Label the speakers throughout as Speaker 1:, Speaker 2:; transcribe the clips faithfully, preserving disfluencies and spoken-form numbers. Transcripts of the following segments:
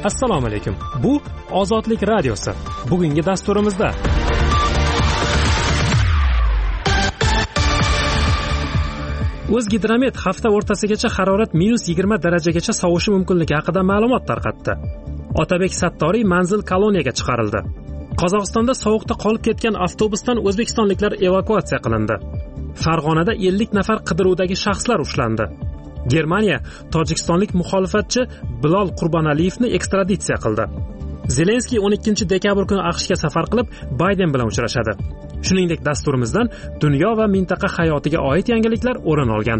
Speaker 1: Assalomu alaykum. Bu Ozodlik radiosi. Bugungi dasturimizda O'zgidromet hafta o'rtasigacha harorat minus yigirma darajagacha sovishi mumkinligi haqida ma'lumot tarqatdi. Otabek Sattoriy manzil koloniyaga chiqarildi. Qozog'istonda sovuqda qolib ketgan avtobusdan o'zbekistonliklar evakuatsiya qilindi. Farg'onada ellik nafar qidiruvdagi shaxslar ushlandi. Germaniya tojikistonlik muxolifatchi Bilol Qurbonaliyevni ekstraditsiya qildi. Zelenskiy o'n ikkinchi dekabr kuni AQShga safar qilib, Bayden bilan uchrashadi. Shuningdek, dasturimizdan dunyo va mintaqa hayotiga oid yangiliklar o'rin olgan.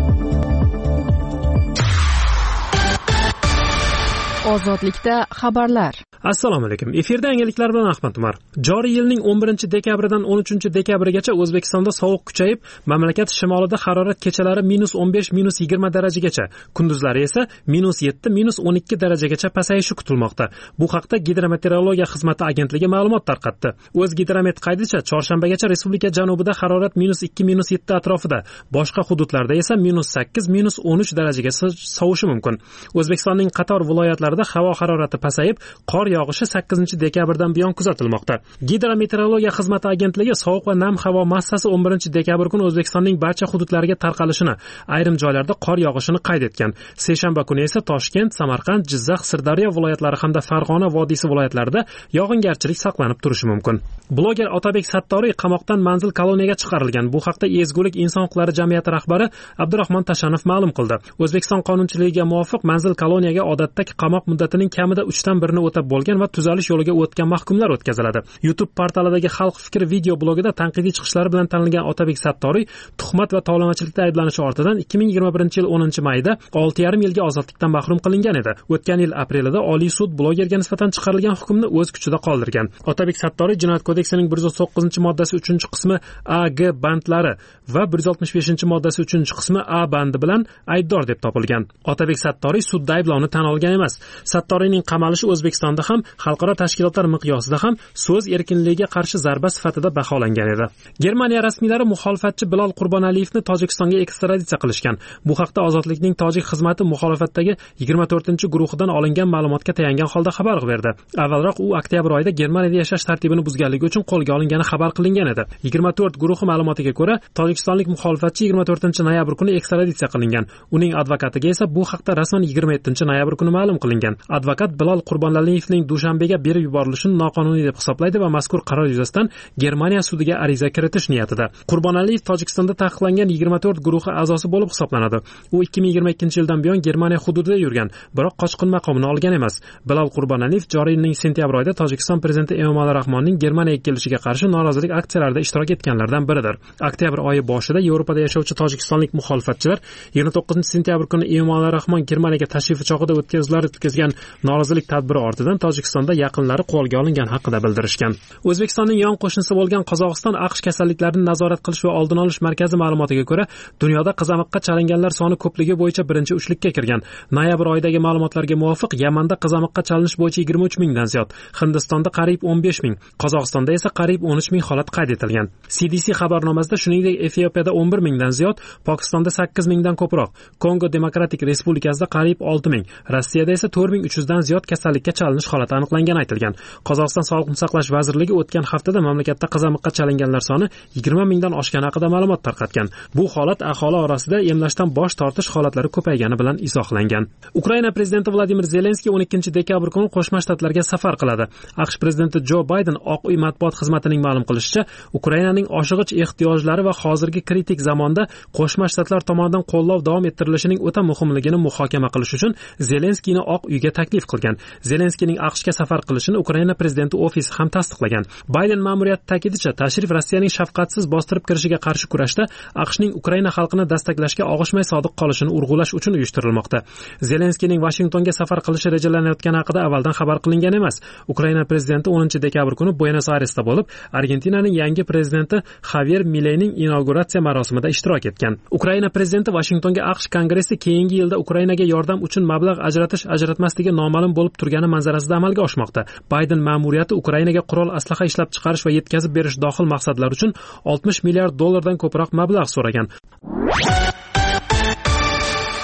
Speaker 2: Ozodlikda xabarlar.
Speaker 1: Assalomu alaykum. Efirda yangiliklar bilan Ahmad Umar. Joriy yilning o'n birinchi dekabridan o'n uchinchi dekabrigacha O'zbekistonda sovuq kuchayib, mamlakat shimolida harorat kechalari minus o'n besh minus yigirma darajagacha, kunduzlari esa minus yetti minus o'n ikki darajagacha pasayishi kutilmoqda. Bu haqda Gidrometeorologiya xizmati agentligi ma'lumot tarqatdi. O'zgidromet qaydicha chorshanbagacha respublika janubida harorat minus ikki minus yetti atrofida, boshqa hududlarda esa minus sakkiz minus o'n uch darajagacha sovishi mumkin. O'zbekistonning qator viloyatlarida havo harorati pasayib, qor yog'ishi sakkizinchi dekabrdan buyon kuzatilmoqda. Gidrometeorologiya xizmati agentligi sovuq va nam havo massasi o'n birinchi dekabr kuni O'zbekistonning barcha hududlariga tarqalishini, ayrim joylarda qor yog'ishini qayd etgan. Seshanba kuni esa Toshkent, Samarqand, Jizzax, Sirdaryo viloyatlari hamda Farg'ona vodiysi viloyatlarida yog'ingarchilik saqlanib turishi mumkin. Bloger Otabek Sattoriy qamoqdan manzil koloniyaga chiqarilgan. Bu haqda Ezgulik inson huquqlari jamiyati rahbari Abdurahmon Tashanov ma'lum qildi. O'zbekiston qonunchiligiga muvofiq manzil koloniyaga odatdagi qamoq muddatining kamida uchdan birini o'tab bo'lgan va tuzalish yo'liga o'tgan mahkumlar o'tkaziladi. YouTube portalidagi Xalq fikr video blogida tanqidiy chiqishlari bilan tanilgan Otabek Sattoriy tuhmat va tovlamachilikda ayblanishi ortidan ikki ming yigirma birinchi yil o'ninchi mayda olti yarim yilga ozodlikdan mahrum qilingan edi. O'tgan yil aprelida Oliy sud blogerga nisbatan chiqarilgan hukmni o'z kuchida qoldirgan. Otabek Sattoriy Jinoyat kodeksining bir yuz to'qqizinchi moddasi uchinchi qismi A G bandlari va bir yuz oltmish beshinchi moddasi uchinchi qismi A bandi bilan aybdor deb topilgan. Otabek Sattoriy sudda ayblovni tan olgan emas. Sattoriyning qamalishi O'zbekistonda ham xalqaro tashkilotlar miqyosida ham so'z erkinligiga qarshi zarba sifatida baholangan edi. Germaniya rasmiylari muxolifatchi Bilol Qurbonaliyevni Tojikistonga ekstraditsiya qilishgan. Bu haqda Ozodlikning tojik xizmati muxolifatdagi yigirma to'rtinchi guruhidan olingan ma'lumotga tayangan holda xabar berdi. Avvalroq u oktyabr oyida Germaniyada yashash tartibini buzganligi uchun qo'lga olingani xabar qilingan edi. yigirma to'rt guruhi ma'lumotiga ko'ra, tojikistonlik muxolifatchi yigirma to'rtinchi noyabr kuni ekstraditsiya qilingan. Uning advokatiga esa bu haqda rasman yigirma yettinchi noyabr kuni ma'lum qilingan. Advokat Bilol Qurbonaliyevning Dushanbega berib yuborilishini noqonuniy deb hisoblaydi va mazkur qaror yuzasidan Germaniya sudiga ariza kiritish niyatida. Qurbonaliyev Tojikistonda taqiqlangan yigirma to'rt guruhi a'zosi bo'lib hisoblanadi. U ikki ming yigirma ikkinchi yildan buyon Germaniya hududida yurgan, biroq qochqin maqomini olgan emas. Bilol Qurbonaliyev joriy yilning sentyabr oyida Tojikiston prezidenti Emomali Rahmonning Germaniyaga kelishiga qarshi norozilik aksiyalarida ishtirok etganlardan biridir. Oktyabr oyi boshida Yevropada yashovchi tojikistonlik muxolifatchilar yigirma to'qqizinchi sentyabr kuni Emomali Rahmon Germaniyaga tashrifi chog'ida o'tkazilgan o'tkazgan norozilik tadbiri ortidan Tojikistonda yaqinlari qo'lga olingan haqida bildirishgan. O'zbekistonning yon qo'shnisi bo'lgan Qozog'iston AQSh kasalliklarini nazorat qilish va oldini olish markazi ma'lumotiga ko'ra, dunyoda qizamiqqa chalinganlar soni ko'pligi bo'yicha birinchi uchlikka kirgan. Noyabr oyidagi ma'lumotlarga muvofiq, Yamanda qizamiqqa chalinish bo'yicha yigirma uch mingdan ziyod, Hindistonda qariyb o'n besh ming, Qozog'istonda esa qariyb o'n uch ming holat qayd etilgan. C D C xabarnomasida shuningdek Efiopiyada o'n bir mingdan ziyod, Pokistonda sakkiz mingdan ko'proq, Kongo Demokratik Respublikasida qariyb olti ming, Rossiyada esa to'rt ming uch yuz dan ziyod kasallikka chalinish holati aniqlangani aytilgan. Qozog'iston Sog'liqni saqlash vazirligi o'tgan haftada mamlakatda qizamiqqa chalinganlar soni yigirma mingdan oshgani haqida ma'lumot tarqatgan. Bu holat aholi orasida emlashdan bosh tortish holatlari ko'paygani bilan izohlangan. Ukraina prezidenti Vladimir Zelenskiy o'n ikkinchi dekabr kuni Qo'shma Shtatlarga safar qiladi. AQSh prezidenti Jo Bayden Oq uy matbuot xizmatining ma'lum qilishicha, Ukrainaning oshig'ich ehtiyojlari va hozirgi kritik zamonda Qo'shma Shtatlar tomonidan qo'llov davom ettirilishining o'ta muhimligini muhokama qilish uchun Zelenskiyni Oq uyga taklif qilgan. Zelenskiyning AQShga safar qilishini Ukraina prezidenti ofisi ham tasdiqlagan. Bayden ma'muriyati ta'kidicha, tashrif Rossiyaning shafqatsiz bostirib kirishiga qarshi kurashda AQShning Ukraina xalqini destaklashga og'ishmay sodiq qolishini urg'ulash uchun uyushtirilmoqda. Zelenskiyning Vashingtonga safar qilishi rejalanayotgani haqida avvaldan xabar qilingan emas. Ukraina prezidenti o'ninchi dekabr kuni Buenos Airesda bo'lib, Argentinaning yangi prezidenti Javier Mileyning inauguratsiya marosimida ishtirok etgan. Ukraina prezidenti Vashingtonga AQSh kongressi keyingi yilda Ukrainaga yordam uchun mablag' ajratish ajratmasligi noma'lum bo'lib turgani manzarasida amalga oshmoqda. Bayden ma'muriyati Ukrainaga qurol aslaha ishlab chiqarish va yetkazib berish dohil maqsadlar uchun oltmish milliard dollardan ko'proq mablag' so'ragan.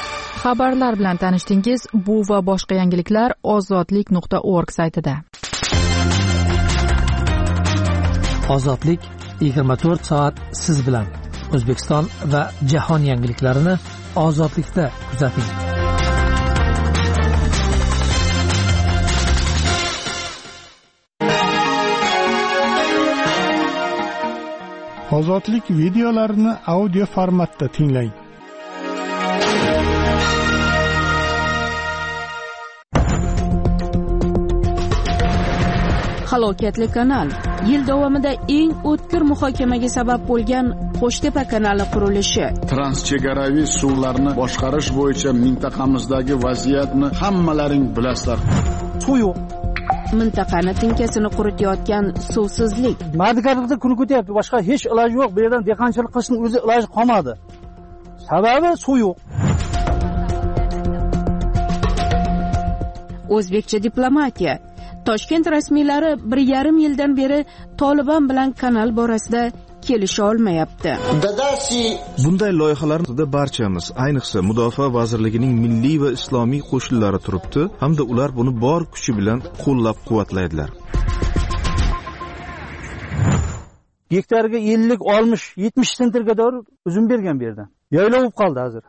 Speaker 2: Xabarlar bilan tanishdingiz. Bu va boshqa yangiliklar ozodlik nuqta org saytida.
Speaker 3: Ozodlik yigirma to'rt soat siz bilan. O'zbekiston va jahon yangiliklarini ozodlikda kuzating.
Speaker 4: Ozodlik videolarini audio formatda tinglang.
Speaker 5: Halokatli kanal. Yil davomida eng o'tkir muhokamaga sabab bo'lgan Qo'shtepa kanali qurilishi.
Speaker 6: Transchegaraviy suvlarni boshqarish bo'yicha mintaqamizdagi vaziyatni hammalaring bilasizlar.
Speaker 7: Suv yo'q.
Speaker 5: Mintaqani tinkasini quritayotgan suvsizlik.
Speaker 7: Madigarlikda kun ko'tyapti, boshqa hech iloji yo'q. Bu yerdan dehqonchilik qilishning o'zi iloji qolmadi. Sababi suv yo'q.
Speaker 5: O'zbekcha diplomatiya. Toshkent rasmiylari bir yarim yildan beri Tolibon bilan kanal borasida kelisha olmayapti.
Speaker 8: Bunday loyihalarda barchamiz, ayniqsa Mudofaa vazirligining milliy va islomiy qo'shinlari turibdi, hamda ular buni bor kuchi bilan qo'llab-quvvatlaydilar.
Speaker 7: Gektarga ellik, oltmish, yetmish sentrga doğru uzum bergan bu yerdan. Yaylov bo'lib qoldi hozir.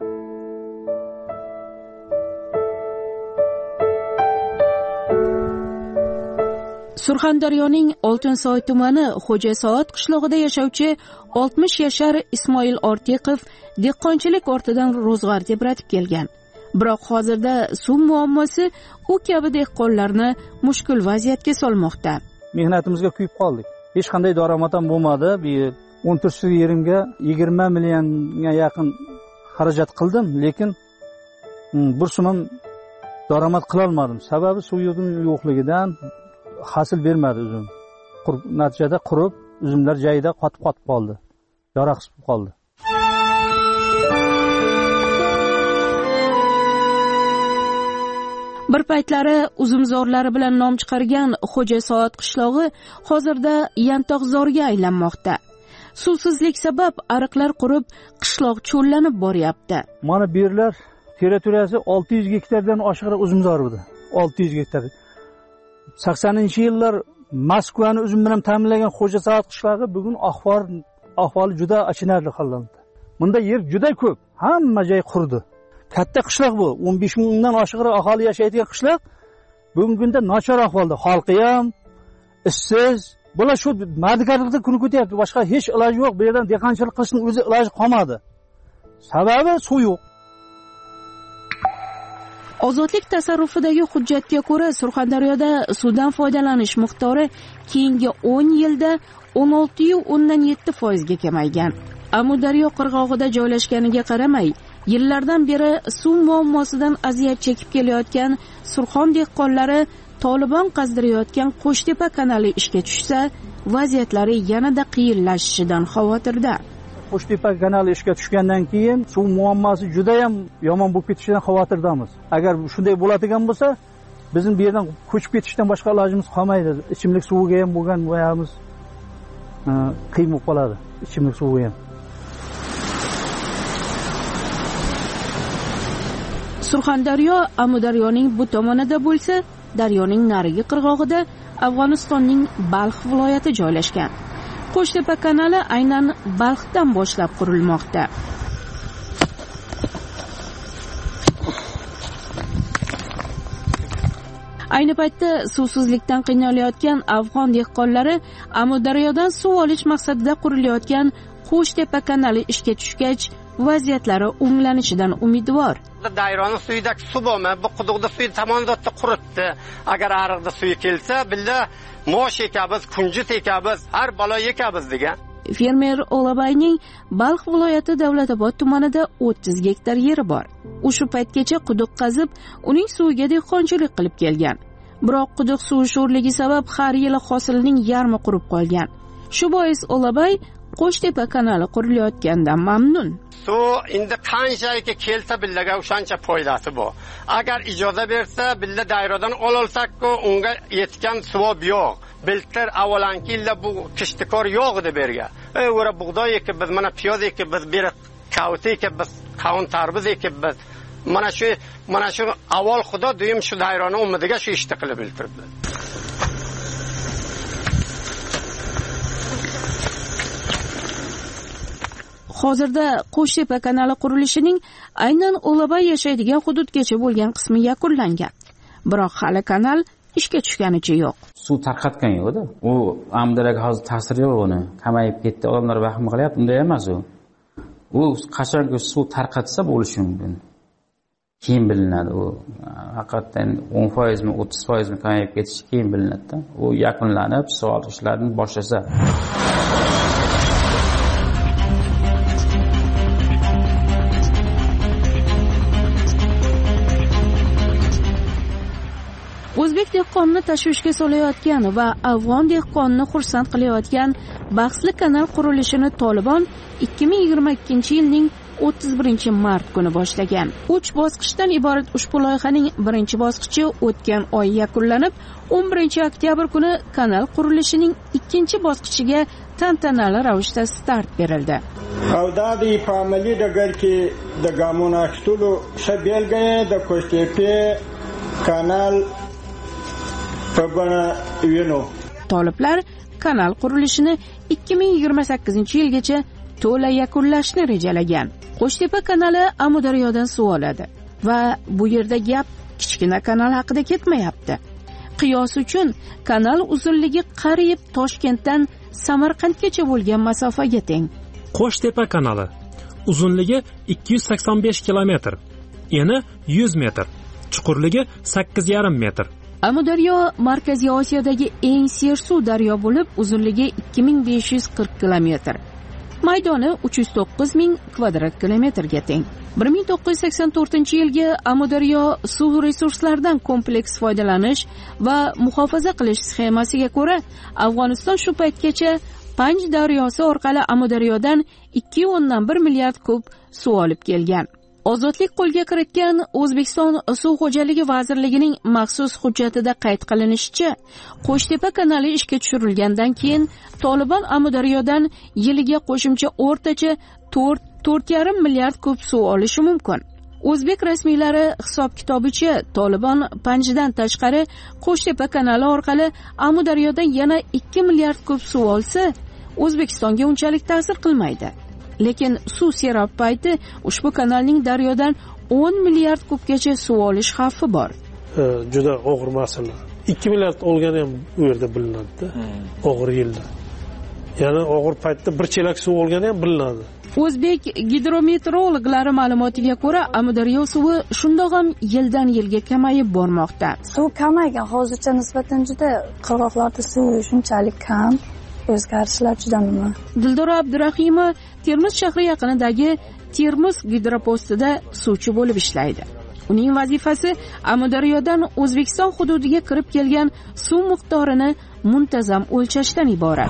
Speaker 5: Surxondaryoning Oltinsoy tumani Xo'jasoat qishlog'ida yashovchi oltmish yashar Ismoil Ortiqov dehqonchilik ortidan ro'zg'or tebratib kelgan. Biroq hozirda suv muammosi u kabi dehqonlarni mushkul vaziyatga solmoqda.
Speaker 7: Mehnatimizga kuyib qoldik. Hech qanday daromad ham bo'lmadi. Bu o'n to'rt yerimga yigirma millionga yaqin xarajat qildim, lekin bir so'm ham daromad qila olmadim. Sababi suv yo'qligidan hosil bermadi uzum. Natijada qurib, uzumlar joyida qotib-qotib qoldi. Yaroqsiz bo'lib qoldi.
Speaker 5: Bir paytlari uzumzorlari bilan nom chiqargan Xo'jasoat qishlog'i hozirda yantoqzorga aylanmoqda. Suvsizlik sabab ariqlar qurib, qishloq cho'llanib boryapti.
Speaker 7: Mana bu yerlar territoriyasi olti yuz gektardan oshiqroq uzumzor edi. olti yuz gektar. saksoninchi yillar Moskvani uzum bilan ta'minlagan Xo'jasoat qishlog'i bugun ahvol ahvoli juda achinarli holatda. Bunda yer juda ko'p, hamma joy qurdi. Katta qishloq bu, o'n besh mingdan oshiqroq aholi yashaydigan qishloq. Bugungi kunda nachar ahvolda, xalqi ham ishsiz. Bular shu madigarlikda kun ko'tyapti, boshqa hech iloji yo'q. Bu yerdan dehqonchilik qilishning o'zi iloji qolmadi. Sababi suv yo'q.
Speaker 5: Ozodlik tasarrufidagi hujjatga ko'ra Surxondaryoda suvdan foydalanish miqdori keyingi o'n yilda o'n olti nuqta o'ndan yetti foiz ga kamaygan. Amudaryo qirg'og'ida joylashganiga qaramay, yillardan beri suv muammosidan aziyat chekib kelayotgan Surxon dehqonlari Tolibon qazdirayotgan Qo'shtepa kanali ishga tushsa, vaziyatlari yanada qiyinlashishidan xavotirda.
Speaker 7: Qo'shtepa kanali ishga tushgandan keyin suv muammosi juda ham yomon bo'lib ketishidan xavotirdamiz. Agar shunday bo'ladigan bo'lsa, bizning bu yerdan ko'chib ketishdan boshqa ilojimiz qolmaydi. Ichimlik suviga ham bo'lgan voyamiz qiyin bo'lib qoladi. Ichimlik suvi ham.
Speaker 5: Surxondaryo Amudaryoning bu tomonida bo'lsa, daryoning narigi qirg'og'ida Afg'onistonning Balx viloyati joylashgan. Qo'shtepa kanali aynan Balxdan boshlab qurilmoqda. Ayni paytda suvsizlikdan qiynalayotgan afg'on dehqonlari Amudaryodan suv olish maqsadida qurilayotgan Qo'shtepa kanali ishga tushgach, vaziyatlari o'nglanishidan umidvor.
Speaker 9: Dayroni suyidagi suv bo'lma, bu quduqda suv tomonda quritdi. Agar ariqda suv kelsa, billa mosh ekamiz, kunjut ekamiz, har balo ekamiz degan.
Speaker 5: Fermer Olabayning Balx viloyati Davlatobod tumanida o'ttiz gektar yeri bor. U shu paytgacha quduq qazib, uning suviga dehqonchilik qilib kelgan. Biroq quduq suvi sho'rligi sabab har yili hosilning yarmi qurib qolgan. Shu bois Olabay Qo'shtepa kanali qurilayotgandan mamnun.
Speaker 9: Suv endi qanchaki kelsa billaga o'shancha foydasi bor. Agar ijoza bersa, billa dayrodan ololsak-ku, unga yetgan suv yo'q. Biltir avvalanki yilda bu kishtikor yo'q edi berga. Ey, o'ra bug'doy ekib biz, mana piyoz ekib biz, beri kavut ekib biz, qavun tarvuz ekib biz. mana shu mana shu avval xudo deyim shu dayroni umidiga shu ishni qilib bildirdi.
Speaker 5: Hozirda Qo'shtepa kanali qurilishining aynan Ulabay yashaydigan hududgacha bo'lgan qismi yakunlangan. Biroq hali kanal ishga tushganicha yo'q.
Speaker 10: Suv tarqatgan yo'q-da. U Amudaryoga hozir ta'siri yo'q uni. Kamayib ketdi, odamlar vahm qilyapti, unday emas u. U qachonki suv tarqatsa bo'lishi mumkin. Keyin bilinadi u. Haqiqatan o'n foiz mi, o'ttiz foiz mi kamayib ketishi keyin bilinadi-da. U yakunlanib, sug'orish ishlarini boshlasa.
Speaker 5: O'zbek dehqonini tashvishga solayotgan va afg'on dehqonini xursand qilayotgan bahsli kanal qurilishini Tolibon ikki ming yigirma ikkinchi yilning o'ttiz birinchi mart kuni boshlagan. uch bosqichdan iborat ushbu loyihaning birinchi bosqichi o'tgan oy yakunlanib, o'n birinchi oktyabr kuni kanal qurilishining ikkinchi bosqichiga tantanali ravishda start berildi.
Speaker 11: Qavdadi famili dagar ki da gamona xtulu shabelgaye da Qo'shtepa kanal
Speaker 5: Toliblar kanal qurilishini ikki ming yigirma sakkizinchi yilgacha to'la yakunlashni rejalagan. Qo'shtepa kanali Amudaryodan suv oladi va bu yerda gap kichkina kanal haqida ketmayapti. Qiyos uchun kanal uzunligi qariyb Toshkentdan Samarqandgacha bo'lgan masofaga teng.
Speaker 1: Qo'shtepa kanali uzunligi ikki yuz sakson besh kilometr, eni yuz metr, chuqurligi sakkiz yarim metr.
Speaker 5: Amudaryo Markaziy Osiyodagi eng sersuv daryo bo'lib, uzunligi ikki ming besh yuz qirq kilometr. Maydoni uch yuz to'qqiz ming kvadrat kilometrga teng. bir ming to'qqiz yuz sakson to'rtinchi yilgi Amudaryo suv resurslaridan kompleks foydalanish va muhofaza qilish sxemasiga ko'ra, Afg'oniston shu paytgacha Panj daryosi orqali Amudaryodan ikki nuqta o'ndan bir milliard kub suv olib kelgan. Ozodlik qo'lga kiritgan O'zbekiston Suv xo'jaligi vazirligining maxsus hujjatida qayd qilinishicha, Qo'shtepa kanali ishga tushirilgandan keyin Tolibon Amudaryodan yiliga qo'shimcha o'rtacha to'rt yarim milliard kub suv olishi mumkin. O'zbek rasmiylari hisob-kitobicha Tolibon Panjdan tashqari Qo'shtepa kanali orqali Amudaryodan yana ikki milliard kub suv olsa, O'zbekistonga unchalik ta'sir qilmaydi. Lekin suv serob payti ushbu kanalning daryodan o'n milliard kubgacha suv olish xavfi bor.
Speaker 12: Juda og'ir masala. ikki milliard olgani ham u yerda bilinadi-da. Og'ir yilda. Ya'ni og'ir paytda bir chelak suv olgani ham bilinadi.
Speaker 5: O'zbek gidrometeorologlari ma'lumotiga ko'ra, Amudaryo suvi shundoq ham yildan yilga kamayib bormoqda.
Speaker 13: Suv kamaygan, hozircha nisbatan juda qirg'oqlarda suv shunchalik kam. O'zgarishlar juda nima.
Speaker 5: Dildora Abdurahimova Termiz shahri yaqinidagi Termiz gidropostida suvchi bo'lib ishlaydi. Uning vazifasi Amudaryodan O'zbekiston hududiga kirib kelgan suv miqdorini muntazam o'lchashdan iborat.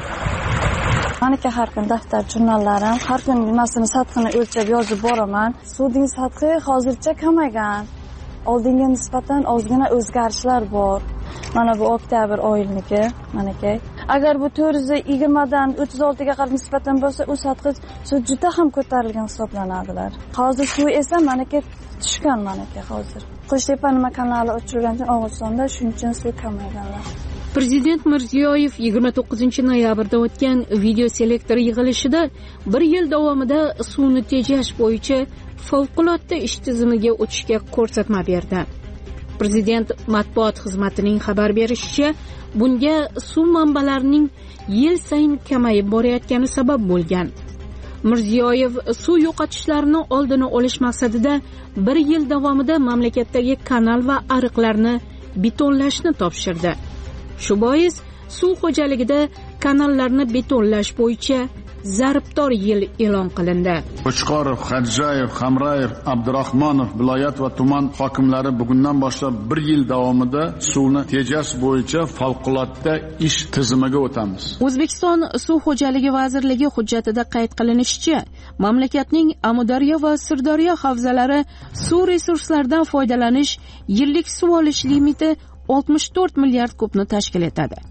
Speaker 13: Meniki har kun daftar jurnallarim, har kun nimasini sathini o'lchab yozib boraman. Suvning sathi hozircha kamaygan. Oldinga nisbatan ozgina o'zgarishlar bor. Mana bu oktyabr oyiniki, manaki. Agar bu to'rt yuz yigirma dan o'ttiz oltiga qarab nisbatan bo'lsa, u sathi suv juda ham ko'tarilgan hisoblanadilar. Hozir suv esa manaki tushgan manaki hozir. Qo'shtepa nima kanali o'chirilgandan Og'istonda shuning uchun suv kamayganlar.
Speaker 5: Prezident Mirziyoyev yigirma to'qqizinchi noyabrda o'tgan video selektor yig'ilishida bir yil davomida suvni tejash bo'yicha favqulodda ish tizimiga o'tishga ko'rsatma berdi. Prezident matbuot xizmatining xabar berishicha, bunga suv manbalarining yil sayin kamayib borayotgani sabab bo'lgan. Mirziyoyev suv yo'qotishlarini oldini olish maqsadida bir yil davomida mamlakatdagi kanal va ariqlarni betonlashni topshirdi. Shu bois suv xo'jaligida kanallarni betonlash bo'yicha zaribdor yil e'lon qilindi.
Speaker 6: Qo'chqorov, Xadjayev, Hamrayev, Abdurahmonov viloyat va tuman hokimlari bugundan boshlab bir yil davomida suvni tejash bo'yicha favqulodda ish tizimiga o'tamiz.
Speaker 5: O'zbekiston Suv xo'jaligi vazirligi hujjatida qayd qilinishicha, mamlakatning Amudaryo va Sirdaryo havzalari suv resurslaridan foydalanish yillik suv olish limiti oltmish to'rt milliard kubni tashkil etadi.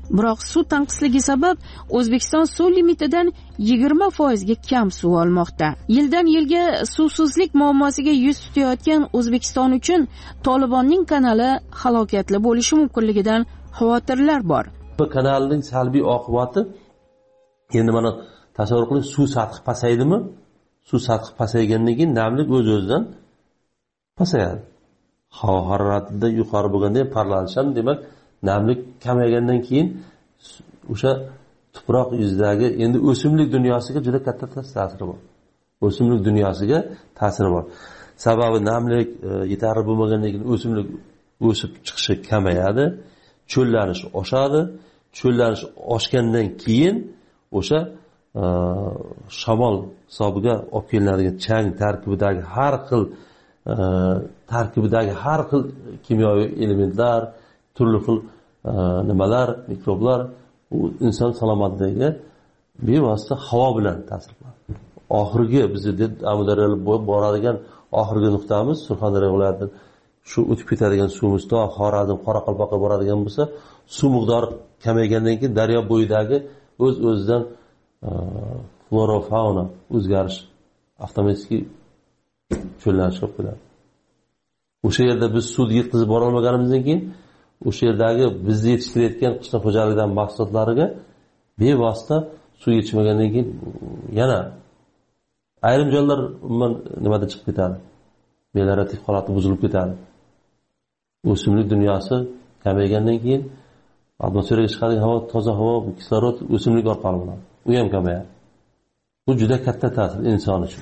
Speaker 5: biroq suv tanqisligi sabab O'zbekiston suv limitidan yigirma foizga kam suv olmoqda. Yildan yilga suvsizlik muammosiga yuz tutayotgan O'zbekiston uchun Tolibonning kanali halokatli bo'lishi mumkinligidan xavotirlar bor.
Speaker 14: Bu kanalning salbiy oqibati endi mana tasavvur qiling, suv sathi pasaydimi? Suv sathi pasaygandan keyin namlik o'z-o'zidan pasayadi. Havo haroratida yuqori bo'lganda ham parlanishlari, demak, namlik kamaygandan keyin o'sha tuproq yuzidagi endi o'simlik dunyosiga juda katta ta'siri bor. O'simlik dunyosiga ta'siri bor. Sababi namlik yetarli bo'lmagandan keyin o'simlik o'sib chiqishi kamayadi, cho'llanish oshadi. Cho'llanish oshgandan keyin o'sha shamol hisobiga olib kelinadigan chang tarkibidagi har xil tarkibidagi har xil kimyoviy elementlar, turli xil nimalar, mikroblar u inson salomatligiga bevosita havo bilan ta'sir qiladi. Oxirgi bizni Amudaryo boradigan oxirgi nuqtamiz Surxondaryo viloyatidan shu o'tib ketadigan suvimiz to Xorazm, Qoraqalpoqqa boradigan bo'lsa, suv miqdori kamaygandan keyin daryo bo'yidagi o'z-o'zidan flora fauna o'zgarish avtomatik cho'llanish bo'lib ketadi. O'sha yerda biz suvni yetkazib bora olmaganimizdan keyin o'sha yerdagi bizni yetishtirayotgan qishloq xo'jaligidan mahsulotlariga bevosita suv yetishmagandan keyin yana ayrim joylar umuman nimada chiqib ketadi. Meliorativ holati buzilib ketadi. O'simlik dunyosi kamaygandan keyin atmosferaga chiqadigan havo, toza havo, kislorod o'simlik orqali bo'ladi. U ham kamayadi. Bu juda katta ta'sir inson uchun.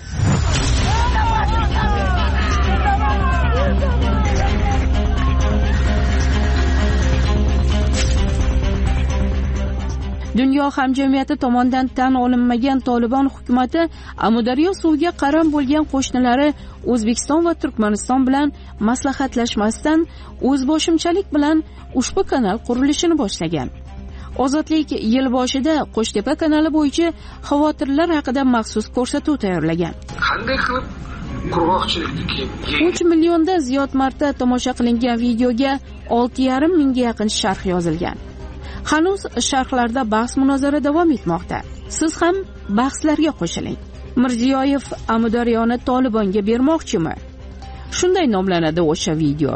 Speaker 5: Dunyo hamjamiyati tomonidan tan olinmagan Tolibon hukumatı Amudaryo suviga qaram bo'lgan qo'shnilari O'zbekiston va Turkmaniston bilan maslahatlashmasdan o'zboshimchalik bilan ushbu kanal qurilishini boshlagan. Ozodlik yil boshida Qo'shtepa kanali bo'yicha xavotirlar haqida maxsus ko'rsatuv tayyorlagan.
Speaker 15: Qanday qilib qurg'oqchilikni
Speaker 5: uch milliondan ziyod marta tomosha qilingan videoga olti yarim mingga yaqin sharh yozilgan. Hanuz sharhlarda bahs munozara davom etmoqda. Siz ham bahslarga qo'shiling. Mirziyoyev Amudaryoni Tolibonga bermoqchimi? Shunday nomlanadi o'sha video.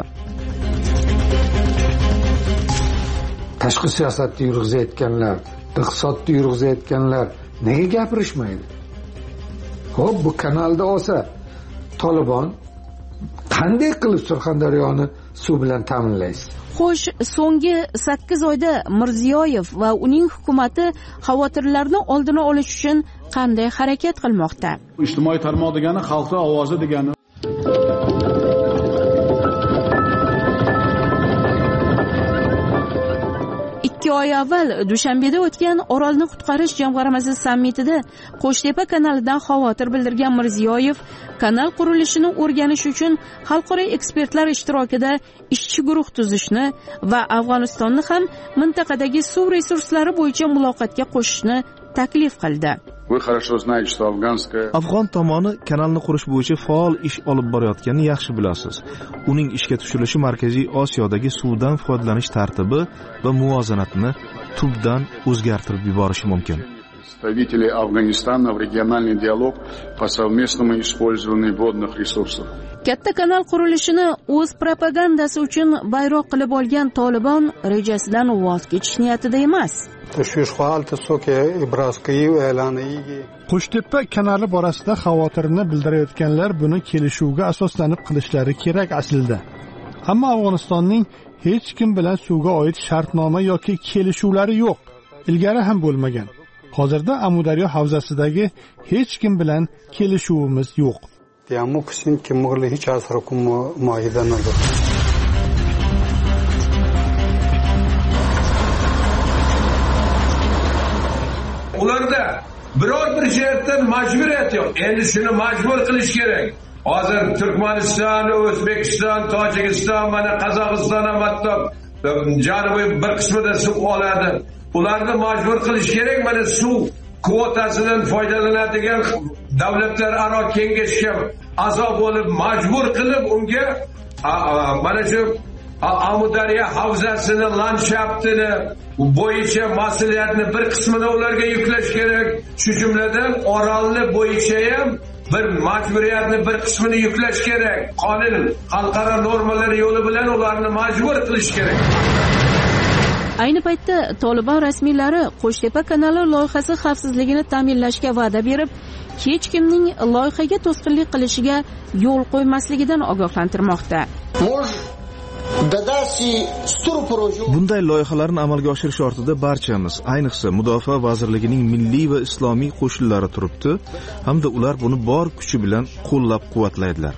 Speaker 15: Tashqi siyosatni yurg'izayotganlar, iqtisodni yurg'izayotganlar nega gapirishmaydi? Xo'p, bu kanalda olsa Tolibon qanday qilib Surxondaryoni suv bilan ta'minlaysiz?
Speaker 5: Xo'sh, so'nggi sakkiz oyda Mirziyoyev va uning hukumatı xavotirlarni oldini olish uchun qanday harakat qilmoqda?
Speaker 6: Ijtimoiy tarmoq degani xalqning ovozi degani.
Speaker 5: ikki oy avval Dushanbeda o'tgan Orolni qutqarish jamg'armasi sammitida Qo'shtepa kanalidan xavotir bildirgan Mirziyoyev kanal qurilishini o'rganish uchun xalqaro ekspertlar ishtirokida ishchi guruh tuzishni va Afg'onistonni ham mintaqadagi suv resurslari bo'yicha muloqotga qo'shishni taklif qildi.
Speaker 8: Afg'on tomoni kanalni qurish bo'yicha faol ish olib borayotganini yaxshi bilasiz. Uning ishga tushirilishi Markaziy Osiyodagi suvdan foydalanish tartibi va muvozanatini tubdan o'zgartirib yuborishi mumkin.
Speaker 6: Представители Афганистана в региональный диалог по совместному использованию водных ресурсов.
Speaker 5: Katta kanal qurilishini o'z propagandasi uchun bayroq qilib olgan Tolibon rejasidan voz kechish niyatida emas.
Speaker 4: Qo'shtepa kanali borasida xavotirini bildirayotganlar buni kelishuvga asoslanib qilishlari kerak aslida. Ammo Afg'onistonning hech kim bilan suvga oid shartnoma yoki kelishuvlari yo'q. Ilgari ham bo'lmagan. Hozirda Amudaryo havzasidagi hech kim bilan kelishuvimiz yo'q.
Speaker 16: Ularda biror bir jihatdan majburiyat yo'q. Endi shuni majbur qilish kerak. Hozir Turkmaniston, O'zbekiston, Tojikiston, mana Qozog'iston ham hatto janubiy bir qismida suv oladi. Ularni majbur qilish kerak. Mana suv kvotasidan foydalanadigan davlatlararo kengashga a'zo bo'lib majbur qilib unga mana shu Amudaryo havzasini, landshaftini bo'yicha mas'uliyatni bir qismini ularga yuklash kerak. Shu jumladan Orolni bo'yicha ham bir majburiyatni bir qismini yuklash kerak. Qonun, xalqaro normalar yo'li bilan ularni majbur qilish kerak.
Speaker 5: Ayni paytda Tolibon rasmiylari Qo'shtepa kanali loyihasi xavfsizligini ta'minlashga va'da berib, hech kimning loyihaga to'sqinlik qilishiga yo'l qo'ymasligidan ogohlantirmoqda.
Speaker 8: Bunday loyihalarni amalga oshirish ortida barchamiz, ayniqsa Mudofaa vazirligining milliy va islomiy qo'shinlari turibdi, hamda ular buni bor kuchi bilan qo'llab-quvvatlaydilar.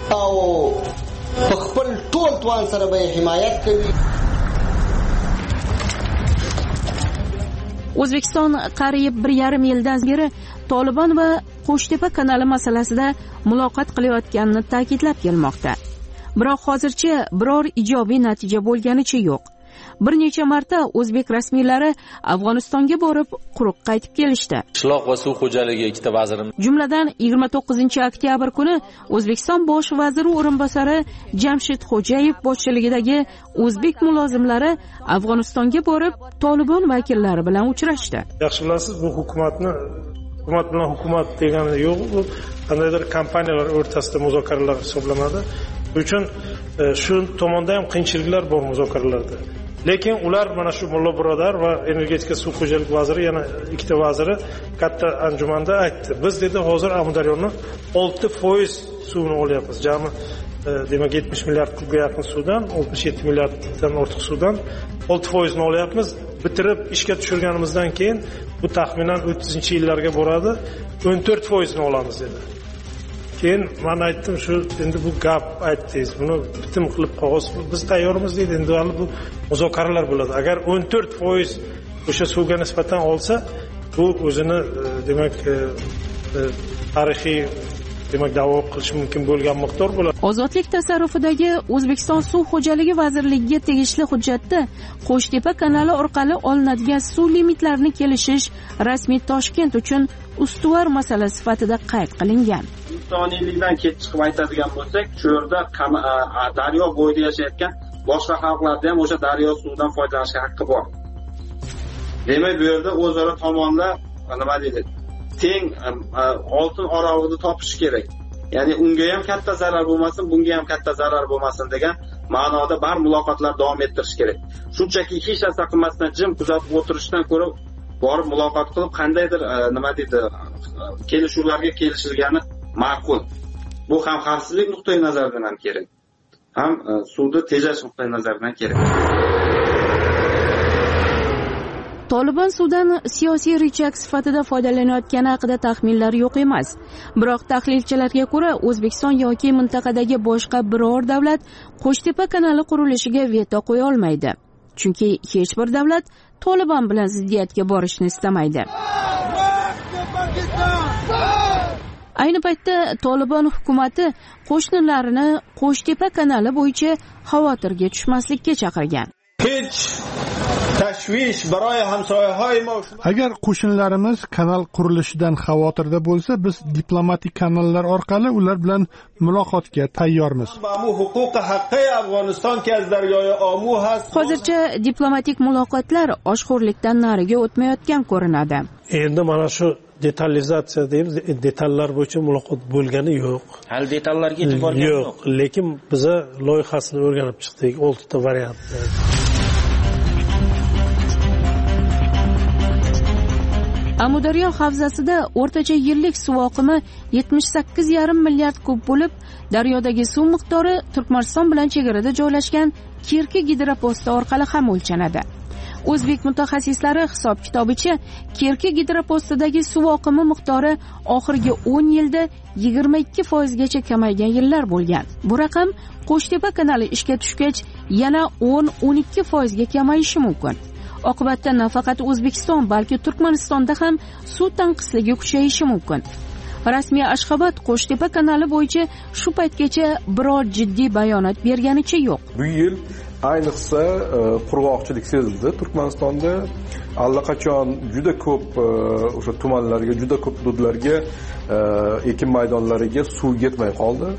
Speaker 5: O'zbekiston qariyb bir yarim yildan beri Tolibon va Qo'shtepa kanali masalasida muloqot qilayotganini ta'kidlab kelmoqda. Biroq hozircha biror ijobiy natija bo'lganicha yo'q. Bir necha marta o'zbek rasmiylari Afg'onistonga borib, quruq qaytib kelishdi.
Speaker 17: Qishloq va suv xo'jaligi ikkita vazirim.
Speaker 5: Jumladan yigirma to'qqizinchi oktyabr kuni O'zbekiston bosh vaziri o'rinbosari Jamshid Xo'jayev boshchiligidagi o'zbek mulozimlari Afg'onistonga borib, Tolibon vakillari bilan uchrashdi.
Speaker 12: Yaxshi bilasiz, bu hukumatni hukumat bilan hukumat degani yo'q, bu qandaydir kompaniyalar o'rtasida muzokaralar hisoblanadi. Uchun shu tomonda ham qiyinchiliklar bor muzokaralarda. Lekin ular mana shu Mulla Birodar va energetika suv xo'jaligi vaziri yana ikkita vaziri katta anjumanda aytdi. Biz dedi hozir Amudaryoni olti foiz suvini olyapmiz. Jami demak yetmish milliard kubga yaqin suvdan, oltmish yetti milliarddan ortiq suvdan olti foiz ni olyapmiz. Bitirib ishga tushirganimizdan keyin bu taxminan o'ttizinchi yillarga boradi. o'n to'rt foiz ni olamiz dedi. Keyin men aytdim, shu endi bu gap aytdingiz, buni bitim qilib qog'oz biz tayyormiz deydi. Endi hali bu muzokaralar bo'ladi. Agar o'n to'rt foiz o'sha suvga nisbatan olsa, bu o'zini demak tarixiy demak da'vo qilish mumkin bo'lgan miqdor bo'ladi.
Speaker 5: Ozodlik tasarrufidagi O'zbekiston suv xo'jaligi vazirligiga tegishli hujjatda Qo'shtepa kanali orqali olinadigan suv limitlarini kelishish rasmiy Toshkent uchun ustuvor masala sifatida qayd qilingan.
Speaker 18: Insoniylikdan ketib chiqib aytadigan bo'lsak, shu yerda daryo bo'yida yashayotgan boshqa xalqlarda ham o'sha daryo suvidan foydalanishga haqqi bor. Demak, bu yerda o'zaro tomonlar nima deydi? Teng oltin orog'ini topish kerak. Ya'ni unga ham katta zarar bo'lmasin, bunga ham katta zarar bo'lmasin degan ma'noda bar muloqotlar davom ettirish kerak. Shunchaki hech narsa qilmasdan jim kuzatib o'tirishdan ko'ra borib muloqot qilib qandaydir nima deydi, kelishuvlarga kelishilgani ma'qul. Bu ham xavfsizlik nuqtai nazaridan ham kerak, ham suvni tejash nuqtai nazaridan kerak.
Speaker 5: Tolibon suvdan siyosiy richak sifatida foydalanayotgani haqida taxminlar yo'q emas. Biroq tahlilchilarga ko'ra, O'zbekiston yoki mintaqadagi boshqa biror davlat Qo'shtepa kanali qurilishiga veto qo'ya olmaydi. Chunki hech bir davlat Tolibon bilan ziddiyatga borishni istamaydi. Ayni paytda Tolibon hukumati qo'shnilarini Qo'shtepa kanali bo'yicha xavotirga tushmaslikka chaqirgan.
Speaker 11: Hech tashvish baroy hamsoyahay ma.
Speaker 4: Agar qo'shnilarimiz kanal qurilishidan xavotirda bo'lsa, biz diplomatik kanallar orqali ular bilan muloqotga tayyormiz.
Speaker 5: Hozircha diplomatik muloqotlar oshxo'rlikdan nariga o'tmayotgan ko'rinadi.
Speaker 12: Endi mana shu detalizatsiya deymiz, detallar bo'yicha muloqot bo'lgani yo'q.
Speaker 17: Hali detallarga yetib borgan yo'q.
Speaker 12: Yo'q, lekin biz loyihasini o'rganib chiqdik, olti ta variant.
Speaker 5: Amudaryo havzasida o'rtacha yillik suv oqimi yetmish sakkiz yarim milliard kub bo'lib, daryodagi suv miqdori Turkmaniston bilan chegarada joylashgan Kirki gidroposti orqali ham o'lchanadi. O'zbek mutaxassislari hisob-kitobicha Kirki gidropostidagi suv oqimi miqdori oxirgi o'n yilda yigirma ikki foiz gacha kamaygan yillar bo'lgan. Bu raqam Qo'shtepa kanali ishga tushgach yana o'n o'n ikki foiz ga kamayishi mumkin. Oqibatda nafaqat O'zbekiston, balki Turkmanistonda ham suv tanqisligi kuchayishi mumkin. Rasmiy Ashxobod Qo'shtepa kanali bo'yicha shu paytgacha biror jiddiy bayonot berganicha yo'q.
Speaker 19: Bu yil ayniqsa qurg'oqchilik sezildi. Turkmanistonda allaqachon juda ko'p o'sha tumanlarga, juda ko'p hududlarga, ekin maydonlariga suv yetmay qoldi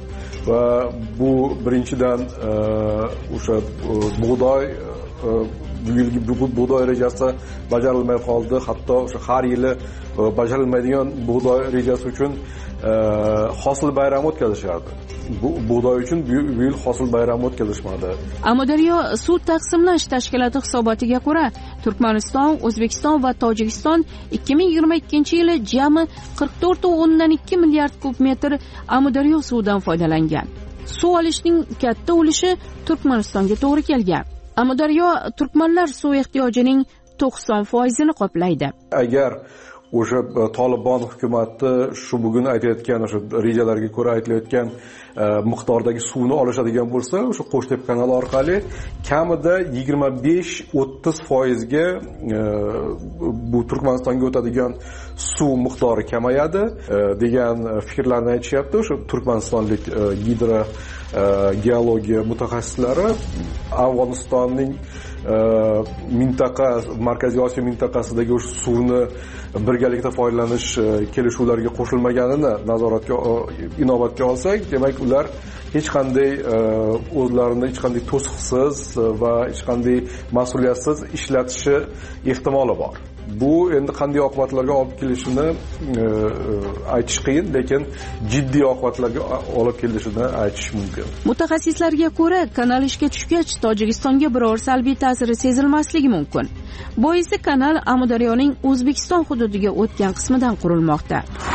Speaker 19: va bu birinchidan o'sha bug'doy bu yilgi bug'doy rejasi bajarilmay qoldi. Hatto o'sha har yili bajarilmaydigan bug'doy rejasi uchun hosil bayrami o'tkazishardi. Bu bug'doy uchun bu yil hosil bayrami o'tkazishmadi.
Speaker 5: Amudaryo suv taqsimlash tashkiloti hisobotiga ko'ra, Turkmaniston, O'zbekiston va Tojikiston ikki ming yigirma ikkinchi yili jami qirq to'rt nuqta o'ndan ikki milliard kub metr Amudaryo suvidan foydalangan. Suv olishning katta ulushi Turkmanistonga to'g'ri kelgan. Amudaryo turkmanlar suv ehtiyojining to'qson foizini qoplaydi.
Speaker 19: Agar o'sha Tolibon hukumati shu bugun aytayotgan o'sha rejalarga ko'ra aytilayotgan miqdordagi suvni olishadigan bo'lsa, o'sha Qo'shtepa kanali orqali kamida yigirma besh o'ttiz foizga bu Turkmanistonga o'tadigan suv miqdori kamayadi degan fikrlarni aytishyapti. O'sha Turkmanistonlik gidro geologiya mutaxassislari Afg'onistonning mintaqa Markaziy Osiyo mintaqasidagi o'sha suvni birgalikda foydalanish kelishuvlariga qo'shilmaganini nazoratga inobatga olsak, demak ular hech qanday o'zlarini hech qanday to'siqsiz va hech qanday mas'uliyatsiz ishlatishi ehtimoli bor. Bu endi qanday oqibatlarga olib kelishini aytish qiyin, lekin jiddiy oqibatlarga olib kelishini aytish mumkin.
Speaker 5: Mutaxassislarga ko'ra, kanal ishga tushgach, Tojikistonga biror salbiy ta'siri sezilmasligi mumkin. Boisi kanal Amudaryoning O'zbekiston hududiga o'tgan qismidan qurilmoqda.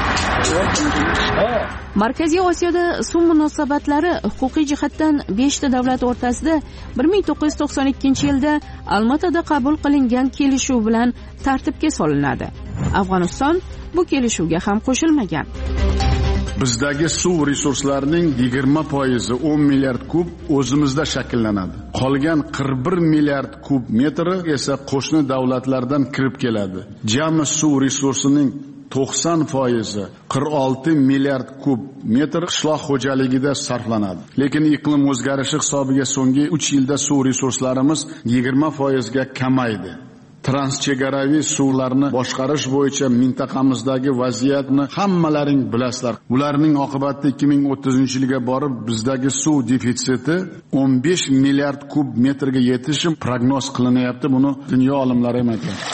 Speaker 5: Markaziy Osiyoda suv munosabatlari huquqiy jihatdan besh ta davlat o'rtasida bir ming to'qqiz yuz to'qson ikkinchi yilda Almatada qabul qilingan kelishuv bilan tartibga solinadi. Afg'oniston bu kelishuvga ham qo'shilmagan.
Speaker 6: Bizdagi suv resurslarining yigirma foizi o'n milliard kub o'zimizda shakllanadi. Qolgan qirq bir milliard kub metri esa qo'shni davlatlardan kirib keladi. Jami suv resursining to'qson foizi qirq olti milliard kub metr qishloq xo'jaligida sarflanadi. Lekin iqlim o'zgarishi hisobiga so'nggi uch yilda suv resurslarimiz yigirma foizga kamaydi. Transchegaraviy suvlarni boshqarish bo'yicha mintaqamizdagi vaziyatni hammalaring bilasizlar. Ularning oqibatida ikki ming o'ttizinchi yilga borib bizdagi suv defitsiti o'n besh milliard kub metrga yetishi prognoz qilinyapti. Buni dunyo olimlari ham aytadi.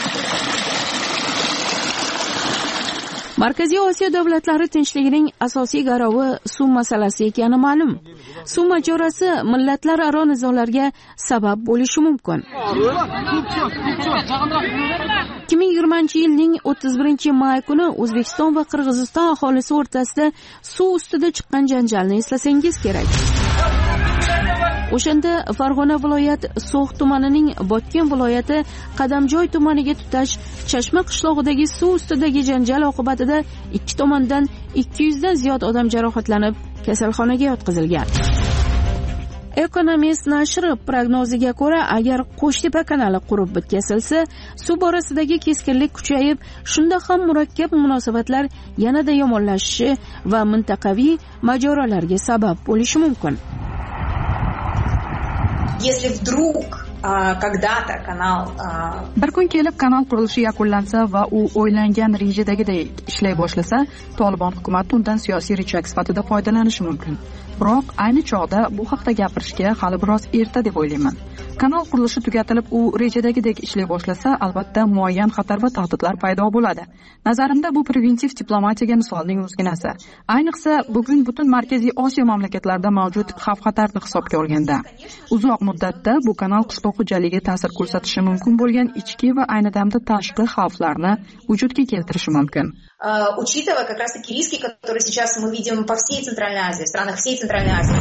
Speaker 5: Markaziy Osiyo davlatlari tinchligining asosiy garovi suv masalasi ekani ma'lum. Suv mojarosi millatlararo nizolarga sabab bo'lishi mumkin. ikki ming yigirmanchi yilning o'ttiz birinchi may kuni O'zbekiston va Qirg'iziston aholisi o'rtasida suv ustida chiqqan janjalni eslasangiz kerak. O'shanda Farg'ona viloyat So'x tumanining Botken viloyati Qadamjoy tumaniga tutash Chashma qishlog'idagi suv ustidagi janjal oqibatida ikki tomondan ikki yuz dan ziyod odam jarohatlanib, kasalxonaga yotqizilgan. Economist nashri prognoziga ko'ra, agar Qo'shtepa kanali qurib bitkazilsa, suv borasidagi keskinlik kuchayib, shunda ham murakkab munosabatlar yanada yomonlashishi va mintaqaviy mojarolarga sabab bo'lishi mumkin.
Speaker 20: Если вдруг когда-то канал
Speaker 2: bir kun kelib kanal qurilishi yakunlansa va u o'ylangan rejadagidek ishlay boshlasa, Tolibon hukumati undan siyosiy richag sifatida foydalanishi mumkin. Biroq ayni chog'da bu haqda gapirishga hali biroz erta deb o'ylayman. Kanal qurilishi tugatilib, u rejadagidek ishlay boshlasa, albatta muayyan xatar va tahdidlar paydo bo'ladi. Nazarimda bu preventiv diplomatiyaga misolning o'zginasi. Ayniqsa, bugun butun Markaziy Osiyo mamlakatlarida mavjud xavf-xatarni hisobga olganda. Uzoq muddatda bu kanal qishloq xo'jaligiga ta'sir ko'rsatishi mumkin bo'lgan ichki va ayni damda tashqi xavflarni vujudga keltirishi mumkin.
Speaker 20: Учитывая как раз-таки риски, которые сейчас мы видим по всей Центральной Азии, в странах всей Центральной Азии.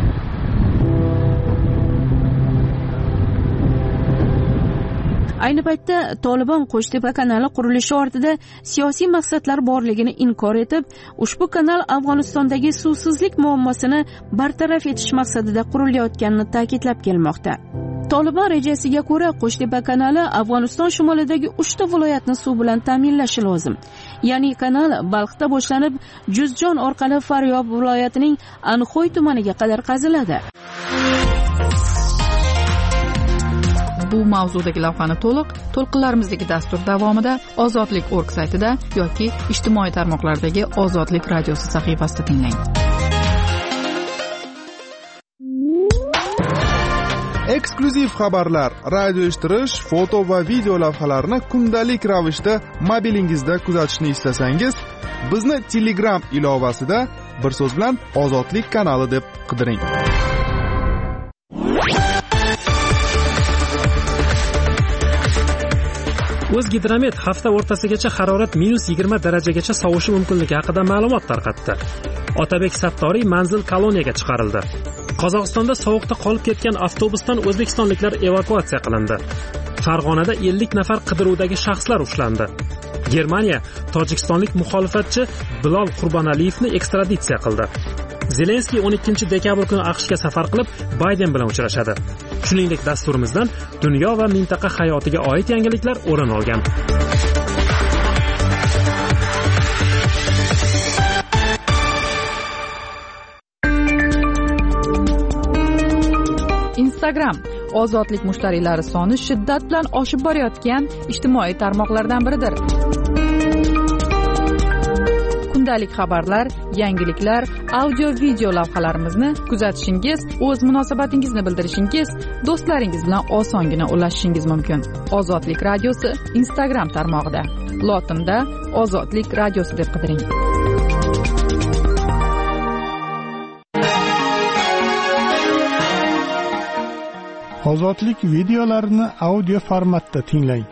Speaker 5: Ayni paytda Tolibon Qo'shtepa kanali qurilishi ortida siyosiy maqsadlar borligini inkor etib, ushbu kanal Afg'onistondagi suvsizlik muammosini bartaraf etish maqsadida qurilayotganini ta'kidlab kelmoqda. Tolibon rejasiga ko'ra, Qo'shtepa kanali Afg'oniston shimolidagi uchta viloyatni suv bilan ta'minlashi lozim. Ya'ni kanal Balxda boshlanib, Juzjon orqali Faryob viloyatining Anxoy tumaniga qadar qaziladi.
Speaker 2: Bu mavzudagi lavhani to'liq to'lqinlarimizdagi dastur davomida ozodlik org saytida yoki ijtimoiy tarmoqlardagi Ozodlik radiosi sahifasida tinglang.
Speaker 21: eksklyuziv xabarlar, radio eshittirish, foto va video lavhalarni kundalik ravishda mobilingizda kuzatishni istasangiz, bizni Telegram ilovasida bir so'z bilan Ozodlik kanali deb qidiring.
Speaker 1: O'zgidromet hafta o'rtasigacha harorat minus yigirma darajagacha sovishi mumkinligi haqida ma'lumot tarqatdi. Otabek Sattoriy manzil koloniyaga chiqarildi. Qozog'istonda sovuqda qolib ketgan avtobusdan o'zbekistonliklar evakuatsiya qilindi. Farg'onada ellik nafar qidiruvdagi shaxslar ushlandi. Germaniya tojikistonlik muxolifatchi Bilol Qurbonaliyevni ekstraditsiya qildi. Zelenskiy o'n ikkinchi dekabr kuni AQShga safar qilib, Bayden bilan uchrashadi. Shuningdek, dasturimizdan dunyo va mintaqa hayotiga oid yangiliklar o'rin olgan.
Speaker 2: Instagram ozodlik mushtariylari soni shiddat bilan oshib borayotgan ijtimoiy tarmoqlardan biridir. Kundalik xabarlar, yangiliklar, audio-video lavhalarimizni kuzatishingiz, o'z munosabatingizni bildirishingiz, do'stlaringiz bilan osongina ulashishingiz mumkin. Ozodlik radiosi Instagram tarmog'ida. Lotinda Ozodlik radiosi deb qidiring.
Speaker 4: Ozodlik videolarini audio formatda tinglang.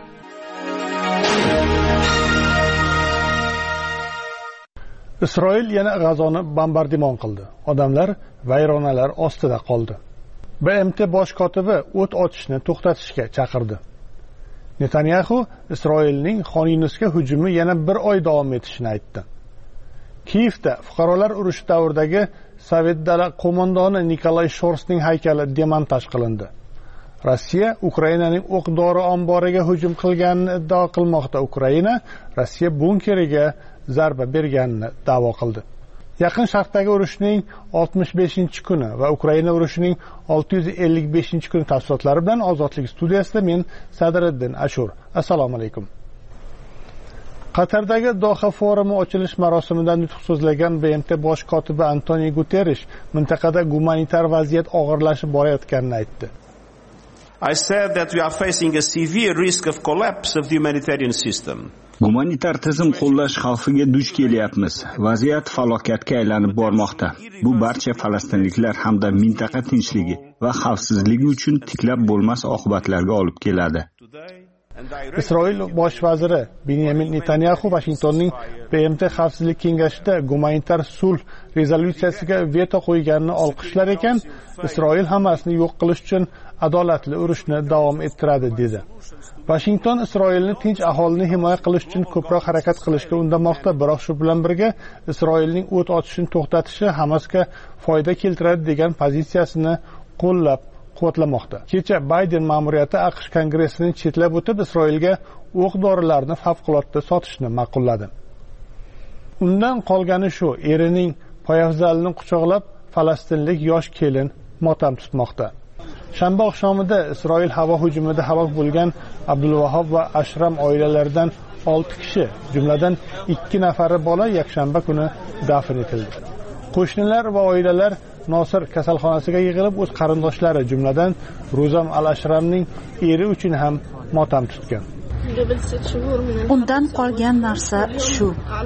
Speaker 4: Isroil yana G'azoni bombardimon qildi. Odamlar vayronalar ostida qoldi. B M T bosh kotibi o't ochishni to'xtatishga chaqirdi. Netanyahu Isroilning Xon Yunusga hujumi yana bir oy davom etishini aytdi. Kiyevda fuqarolar urushi davridagi Sovet dala qo'mondoni Nikolay Shorsning haykali demontaj qilindi. Rossiya Ukrainaning o'q-dori omboriga hujum qilganini iddao qilmoqda. Ukraina Rossiya bunkeriga zarba berganini da'vo qildi. Yaqin Sharqdagi urushning oltmish beshinchi kuni va Ukraina urushining olti yuz ellik beshinchi kuni tafsilotlari bilan Ozodlik studiyasida men Sadriddin Ashur. Assalomu alaykum. Qatardagi Doha forumi ochilish marosimida nutq so'zlagan B M T bosh kotibi Antonio Guterres mintaqada gumanitar vaziyat og'irlashib borayotganini aytdi.
Speaker 22: I said that we are facing a severe risk of collapse of the humanitarian system.
Speaker 23: Gumanitar tizim qo'llash xavfiga duch kelyapmiz. Vaziyat falokatga aylanib bormoqda. Bu barcha falastinliklar hamda mintaqa tinchligi va xavfsizligi uchun tiklab bo'lmas oqibatlarga olib keladi.
Speaker 4: Isroil bosh vaziri Benyamin Netanyahu Washingtonning B M T xavfsizlik kengashida gumanitar sulh rezolyutsiyasiga veto qo'yganini olqishlar ekan, Isroil Hamasni yo'q qilish uchun adolatli urushni davom ettiradi dedi. Washington Isroilni tinch aholini himoya qilish uchun ko'proq harakat qilishga undamoqda, biroq shu bilan birga Isroilning o't ochishni to'xtatishi Hamasga foyda keltiradi degan pozitsiyasini qo'llab quvvatlamoqda. Kecha Bayden ma'muriyati AQSh kongressini chetlab o'tib, Isroilga o'q-dorilarni favqulodda sotishni ma'qulladi. Undan qolgani shu, erining poyafzalini quchoqlab falastinlik yosh kelin motam tutmoqda. Shanba oqshomida Isroil havo hujumida halok bo'lgan Abdulvahob va Ashram oilalaridan olti kishi, jumladan ikki nafari bola yakshanba kuni dafn etildi. Qo'shnilar va oilalar Nosir kasalxonasiga yig'ilib, o'z qarindoshlari, jumladan Ro'zam al-Ashramning eri uchun ham motam tutgan.
Speaker 24: Undan qolgan narsa shu.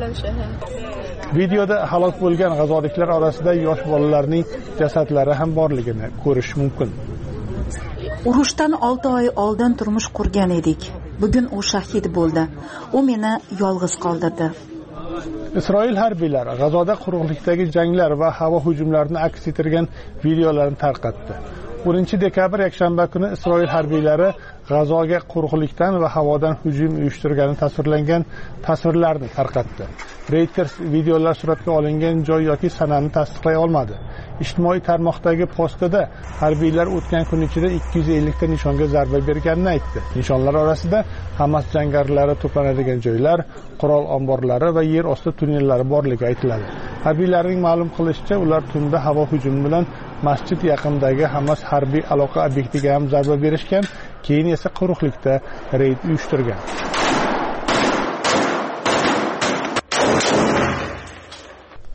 Speaker 4: Videoda halok bo'lgan g'azoliklar orasida yosh bolalarning jasadlari ham borligini ko'rish mumkin.
Speaker 24: Urushdan olti oy oldin turmush qurgan edik. Bugun u shahid bo'ldi. U meni yolg'iz qoldirdi.
Speaker 4: Isroil harbiylari G'azoda quruqlikdagi janglar va havo hujumlarini aks ettirgan videolarni tarqatdi. o'ninchi dekabr yakshanba kuni Isroil harbiylari G'azoga quruqlikdan va havodan hujum uyushtirgani tasvirlangan tasvirlarni tarqatdi. Reuters videolar suratga olingan joy yoki sanani tasdiqlay olmadi. Ijtimoiy tarmoqdagi postida harbiylar o'tgan kun ichida ikki yuz ellik ta nishonga zarba berganini aytdi. Nishonlar orasida Hamas jangarilar to'planadigan joylar, qurol omborlari va yer osti tunnellari borligi aytiladi. Harbiylarning ma'lum qilishicha, ular tunda havo hujumi bilan masjid yaqinidagi Hamas harbiy aloqa obyektiga ham zarba berishgan, keyin esa quruqlikda reyd uyushtirgan.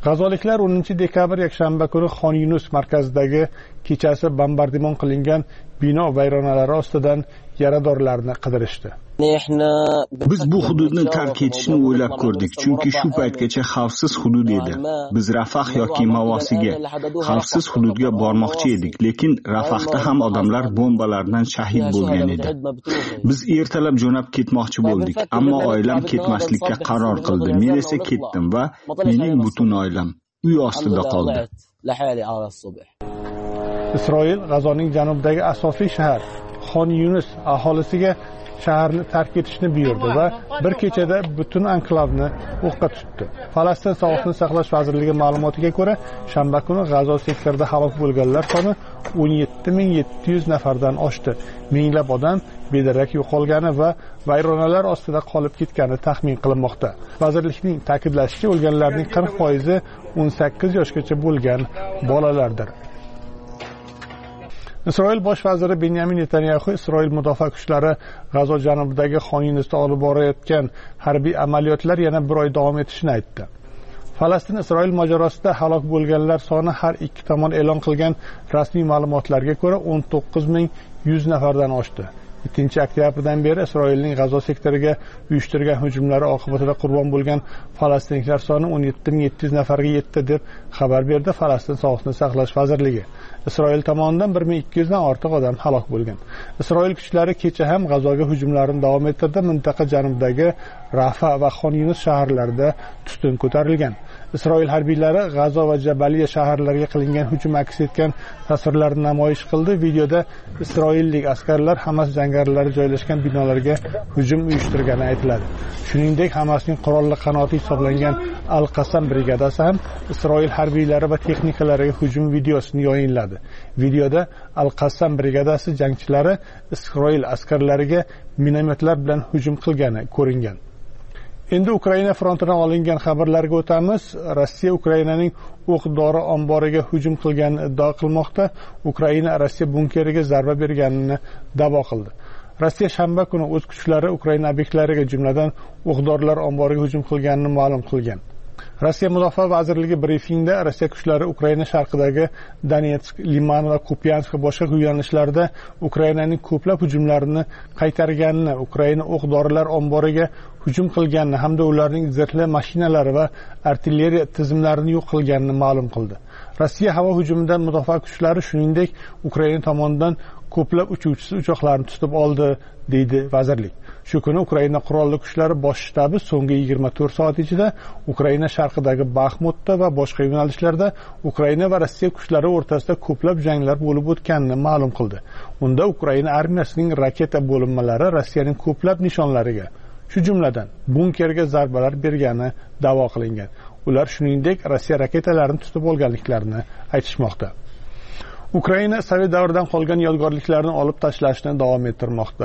Speaker 4: G'azoliklar o'ninchi dekabr yakshanba kuni Xon Yunus markazidagi kechasi bombardimon qilingan bino vayronalari ostidan yaradorlarni qidirishdi.
Speaker 23: Biz bu hududni tark etishni o'ylab ko'rdik, chunki shu paytgacha xavfsiz hudud edi. Biz Rafah yoki Mavosiga xavfsiz hududga bormoqchi edik, lekin Rafahda ham odamlar bombalardan shahid bo'lgan edi. Biz ertalab jo'nab ketmoqchi bo'ldik, ammo oilam ketmaslikka qaror qildi. Men esa ketdim va mening butun oilam uy ostida qoldi.
Speaker 4: Isroil G'azoning janubidagi asosiy shahar Xon Yunus aholisiga shaharni tark etishni buyurdi va bir kechada butun anklavni o'qqa tutdi. Falastin Sog'liqni saqlash vazirligi ma'lumotiga ko'ra, shanba kuni G'azo sektorida halok bo'lganlar soni o'n yetti ming yetti yuz nafardan oshdi. Minglab odam bedarak yo'qolgani va vayronalar ostida qolib ketgani taxmin qilinmoqda. Vazirlikning ta'kidlashicha, o'lganlarning qirq foizi o'n sakkiz yoshgacha bo'lgan bolalardir. Isroil bosh vaziri Benyamin Netanyahu Isroil mudofaa kuchlari G'azo janubidagi Xon Yunusda olib borayotgan harbiy amaliyotlar yana bir oy davom etishini aytdi. Falastin Isroil mojarosida halok bo'lganlar soni har ikki tomon e'lon qilgan rasmiy ma'lumotlarga ko'ra o'n to'qqiz ming yuz nafardan oshdi. yettinchi oktyabrdan beri Isroilning G'azo sektoriga uyushtirgan hujumlari oqibatida qurbon bo'lgan falastinliklar soni o'n yetti ming yetti yuz nafarga yetdi deb xabar berdi Falastin Sog'liqni saqlash vazirligi. Isroil tomonidan bir ming ikki yuzdan ortiq odam halok bo'lgan. Isroil kuchlari kecha ham G'azoga hujumlarini davom ettirdi. Mintaqa janubidagi Rafa va Xon Yunus shaharlarida tutun ko'tarilgan. Isroil harbiylari G'azo va Jabaliya shaharlariga qilingan hujum aks etgan tasvirlarni namoyish qildi. Videoda isroillik askarlar Hamas jangarilar joylashgan binolarga hujum uyushtirgani aytiladi. Shuningdek, Hamasning qurolli qanoti hisoblangan Al-Qassam brigadasi ham Isroil harbiylari va texnikalariga hujum videosini yayinladi. Videoda Al-Qassam brigadasi jangchilari Isroil askarlariga minometlar bilan hujum qilgani ko'ringan. Endi Ukraina frontidan olingan xabarlarga o'tamiz. Rossiya Ukrainaning o'q-dori omboriga hujum qilganini iddao qilmoqda. Ukraina Rossiya bunkeriga zarba berganini da'vo qildi. Rossiya shanba kuni o'z kuchlari Ukraina obyektlariga, jumladan o'q-dorilar omboriga hujum qilganini ma'lum qilgan. Rossiya Mudofaa vazirligi brifingda Rossiya kuchlari Ukraina sharqidagi Donetsk, Liman va Kupyansk boshqa yo'nalishlarda Ukrainaning ko'plab hujumlarini qaytarganini, Ukraina o'q-dorilar omboriga hujum qilganini hamda ularning zirhli mashinalari va artilleriya tizimlarini yo'q qilganini ma'lum qildi. Rossiya havo hujumidan mudofaa kuchlari shuningdek Ukraina tomonidan ko'plab uchuvchisiz uchoqlarni tutib oldi, deydi vazirlik. Shu kuni Ukraina qurolli kuchlari bosh shtabi so'nggi yigirma to'rt soat ichida Ukraina sharqidagi Baxmutda va boshqa yo'nalishlarda Ukraina va Rossiya kuchlari o'rtasida ko'plab janglar bo'lib o'tganini ma'lum qildi. Unda Ukraina armiyasining raketa bo'linmalari Rossiyaning ko'plab nishonlariga, shu jumladan bunkerga zarbalar bergani da'vo qilingan. Ular shuningdek Rossiya raketalarini tutib olganliklarini aytishmoqda. Ukraina Sovet davridan qolgan yodgorliklarni olib tashlashni davom ettirmoqda.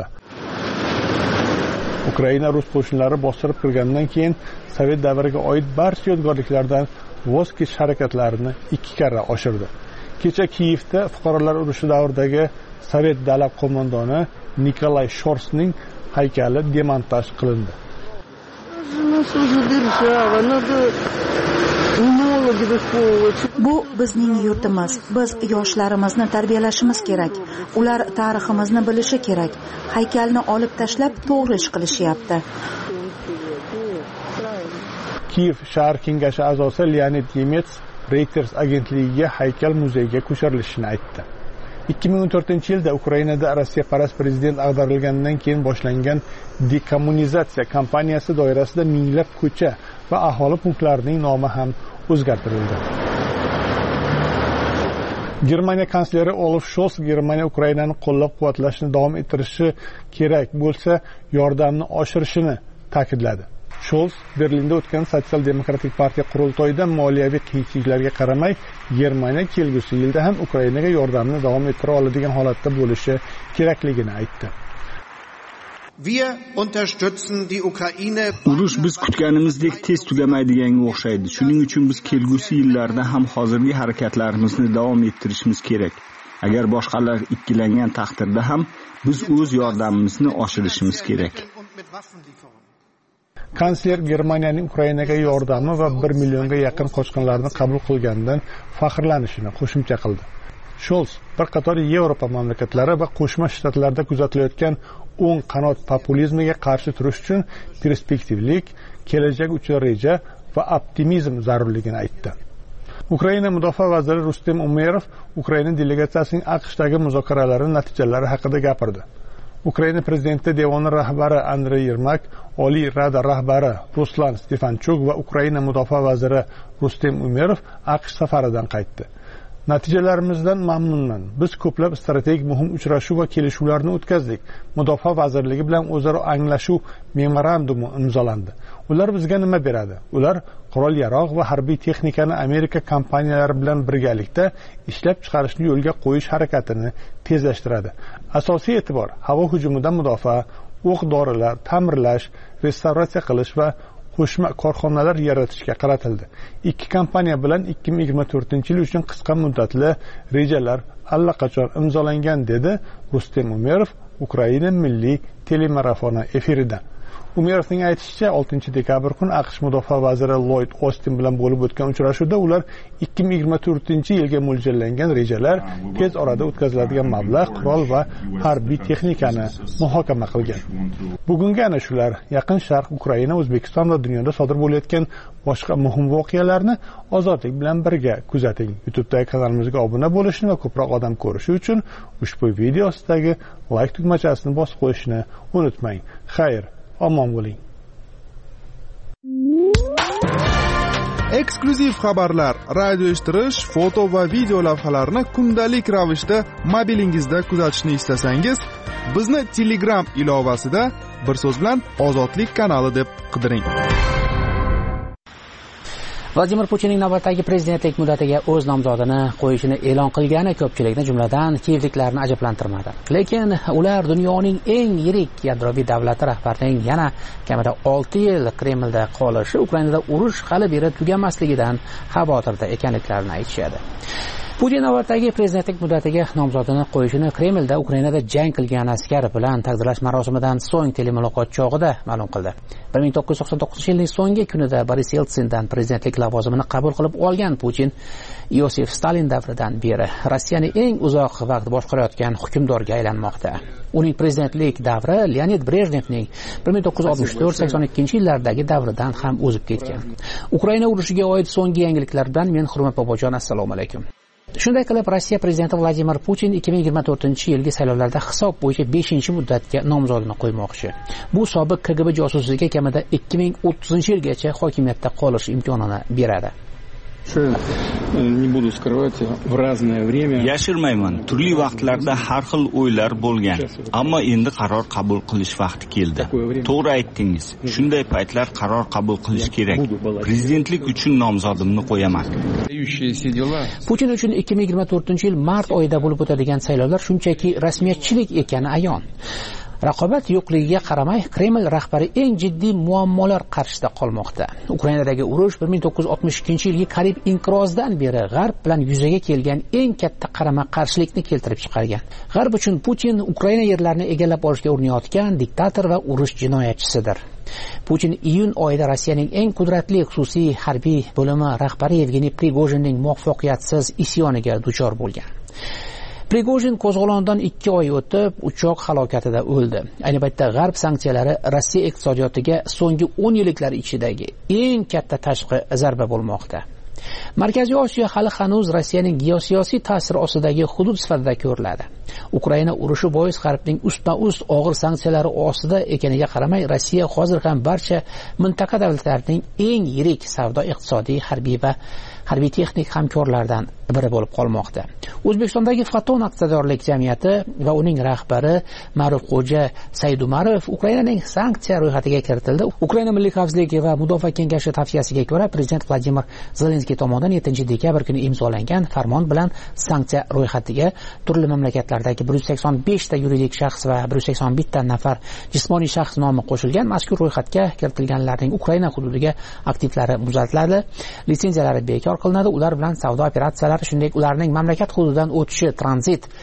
Speaker 4: Ukraina rus qo'shinlari bostirib kirgandan keyin Sovet davriga oid barcha yodgorliklardan voz kechish harakatlarini ikki karra oshirdi. Kecha Kiyevda fuqarolar urushi davridagi Sovet dalab qo'mondoni Nikolay Shorsning haykali demontaj qilindi.
Speaker 24: Bu bizning yurtimiz. Biz yoshlarimizni tarbiyalashimiz kerak. Ular tariximizni bilishi kerak. Haykalni olib tashlab to'g'ri ish qilishyapti.
Speaker 4: Kiyev shahar kengashi a'zosi Leonid Yemets Reuters agentligiga haykal muzeyga ko'chirilishini aytdi. ikki ming o'n to'rtinchi yilda Ukrainada Rossiyaparast prezident ag'darilganidan keyin boshlangan dekommunizatsiya kampaniyasi doirasida minglab ko'cha va aholi punktlarining nomi ham o'zgartirildi. Germaniya kansleri Olaf Scholz Germaniya Ukrainani qo'llab-quvvatlashni davom ettirishi kerak bo'lsa, yordamni oshirishini ta'kidladi. Scholz Berlinda o'tgan Sotsial demokratik partiya qurultoyida moliyaviy qiyinchiliklarga qaramay, Germaniya kelgusi yilda ham Ukrainaga yordamni davom ettira oladigan holatda bo'lishi kerakligini aytdi.
Speaker 23: Urush biz kutganimizdek tez tugamaydiganga o'xshaydi. Shuning uchun biz kelgusi yillarda ham hozirgi harakatlarimizni davom ettirishimiz kerak. Agar boshqalar ikkilangan taqdirda ham biz o'z yordamimizni oshirishimiz kerak.
Speaker 4: kansler Germaniyaning Ukrainaga yordami va bir millionga yaqin qochqinlarni qabul qilganidan faxrlanishini qo'shimcha qildi. Scholz bir qator Yevropa mamlakatlari va Qo'shma Shtatlarda kuzatilayotgan o'ng qanot populizmiga qarshi turish uchun perspektivlik, kelajak uchun reja va optimizm zarurligini aytdi. Ukraina mudofaa vaziri Rustem Umerov Ukraina delegatsiyasining AQShdagi muzokaralari natijalari haqida gapirdi. Ukraina prezidenti devoni rahbari Andrey Yermak, Oliy Rada rahbari Ruslan Stefanchuk va Ukraina mudofaa vaziri Rustem Umerov AQSh safaridan qaytdi. Natijalarimizdan mamnunman. Biz ko'plab strategik muhim uchrashuv va kelishuvlarni o'tkazdik. Mudofaa vazirligi bilan o'zaro anglashuv memorandumi imzolandi. Ular bizga nima beradi? Ular qurol-yarog' va harbiy texnikani Amerika kompaniyalari bilan birgalikda ishlab chiqarishni yo'lga qo'yish harakatini tezlashtiradi. Asosiy e'tibor havo hujumidan mudofaa, o'q-dorilar, ta'mirlash, restavratsiya qilish va qo'shma korxonalar yaratishga qaratildi. Ikki kompaniya bilan ikki ming yigirma to'rtinchi yil uchun qisqa muddatli rejalar allaqachon imzolangan, dedi Rustem Umerov Ukraina milliy telemarafoni efirida. Umerovning aytishicha, oltinchi dekabr kuni AQSh mudofaa vaziri Lloyd Austin bilan bo'lib o'tgan uchrashuvda ular ikki ming yigirma to'rtinchi yilga mo'ljallangan rejalar, tez orada o'tkaziladigan mablag', qurol va harbiy texnikani muhokama qilgan. Bugungi ana shular Yaqin Sharq, Ukraina, O'zbekiston va dunyoda sodir bo'layotgan boshqa muhim voqealarni ozodlik bilan birga kuzating. YouTube'dagi kanalimizga obuna bo'lishni va ko'proq odam ko'rishi uchun ushbu video ostidagi like tugmachasini bosib qo'yishni unutmang. Xayr, omon bo'ling.
Speaker 21: Eksklyuziv xabarlar, radio eshittirish, foto va video lavhalarni kundalik ravishda mobilingizda kuzatishni istasangiz, bizni Telegram ilovasida bir so'z bilan Ozodlik kanali deb qidiring.
Speaker 3: Vladimir Putinning navbatdagi prezidentlik muddatiga o'z nomzodini qo'yishini e'lon qilgani ko'pchilikni, jumladan kiyevliklarni ajablantirmadi. Lekin ular dunyoning eng yirik yadroviy davlati rahbarining yana kamida olti yil Kremlda qolishi Ukrainada urush hali beri tugamasligidan xavotirda ekanliklarini aytishadi. Putin navbatdagi prezidentlik muddatiga nomzodini qo'yishini Kremlda Ukrainada jang qilgan askar bilan taqdirlash marosimidan so'ng telemuloqot chog'ida ma'lum qildi. bir ming to'qqiz yuz to'qson to'qqizinchi yilning so'nggi kunida Boris Yeltsindan prezidentlik lavozimini qabul qilib olgan Putin Yosif Stalin davridan beri Rossiyani eng uzoq vaqt boshqarayotgan hukmdorga aylanmoqda. Uning prezidentlik davri Leonid Brejnevning bir ming to'qqiz yuz oltmish to'rt sakson ikkinchi yillardagi davridan ham o'zib ketgan. Ukraina urushiga oid so'nggi yangiliklar bilan men Hurmat Bobojon, assalomu alaykum. Shunday qilib, Rossiya prezidenti Vladimir Putin ikki ming yigirma to'rtinchi yilgi saylovlarda hisob bo'yicha beshinchi muddatga nomzodini qo'ymoqchi. Bu sobiq K G B josusiga kamida ikki ming o'ttizinchi yilgacha hokimiyatda qolish imkonini beradi.
Speaker 23: Yashirmayman, turli vaqtlarda har xil o'ylar bo'lgan, ammo endi qaror qabul qilish vaqti keldi. To'g'ri aytdingiz. Shunday paytlar qaror qabul qilish kerak. Prezidentlik uchun nomzodimni qo'yaman.
Speaker 3: Putin uchun ikki ming yigirma to'rtinchi yil mart oyida bo'lib o'tadigan saylovlar shunchaki rasmiyatchilik ekani ayon. Raqobat yo'qligiga qaramay, Kreml rahbari eng jiddiy muammolar qarshisida qolmoqda. Ukrainadagi urush bir ming to'qqiz yuz oltmish ikkinchi yilgi Karib inqirozdan beri G'arb bilan yuzaga kelgan eng katta qarama-qarshilikni keltirib chiqargan. G'arb uchun Putin Ukraina yerlarini egallab olishga urinayotgan diktator va urush jinoyatchisidir. Putin iyun oyida Rossiyaning eng qudratli xususiy harbiy bo'limi rahbari Yevgeniy Prigojinning muvaffaqiyatsiz isyoniga duchor bo'lgan. Prigojin qo'zg'olondan ikki oy o'tib uchoq halokatida o'ldi. Ayni paytda G'arb sanksiyalari Rossiya iqtisodiyotiga so'nggi o'n yilliklar ichidagi eng katta tashqi zarba bo'lmoqda. Markaziy Osiyo hali hanuz Rossiyaning geosiyosiy ta'siri ostidagi hudud sifatida ko'riladi. Ukraina urushi bois G'arbning ustma-ust og'ir sanksiyalari ostida ekaniga qaramay, Rossiya hozir ham barcha mintaqa davlatlarining eng yirik savdo, iqtisodiy, harbiy va harbiy texnik hamkorlaridan biri bo'lib qolmoqda. O'zbekistondagi Foton aksiyadorlik jamiyati va uning rahbari Ma'rufxo'ja Saydumarov Ukrainaning sanksiya ro'yxatiga kiritildi. Ukraina Milliy xavfsizlik va mudofaa kengashi tavsiyasiga ko'ra, prezident Vladimir Zelenskiy tomonidan yettinchi dekabr kuni imzolangan farmon bilan sanksiya ro'yxatiga turli mamlakatlardagi bir yuz sakson besh ta yuridik shaxs va bir yuz sakson bitta nafar jismoniy shaxs nomi qo'shilgan. Mazkur ro'yxatga kiritilganlarning Ukraina hududiga aktivlari muzlatiladi, litsenziyalari bekor qilinadi, ular bilan savdo operatsiyalari, shuningdek ularning mamlakat hududidan o'tishi, tranzit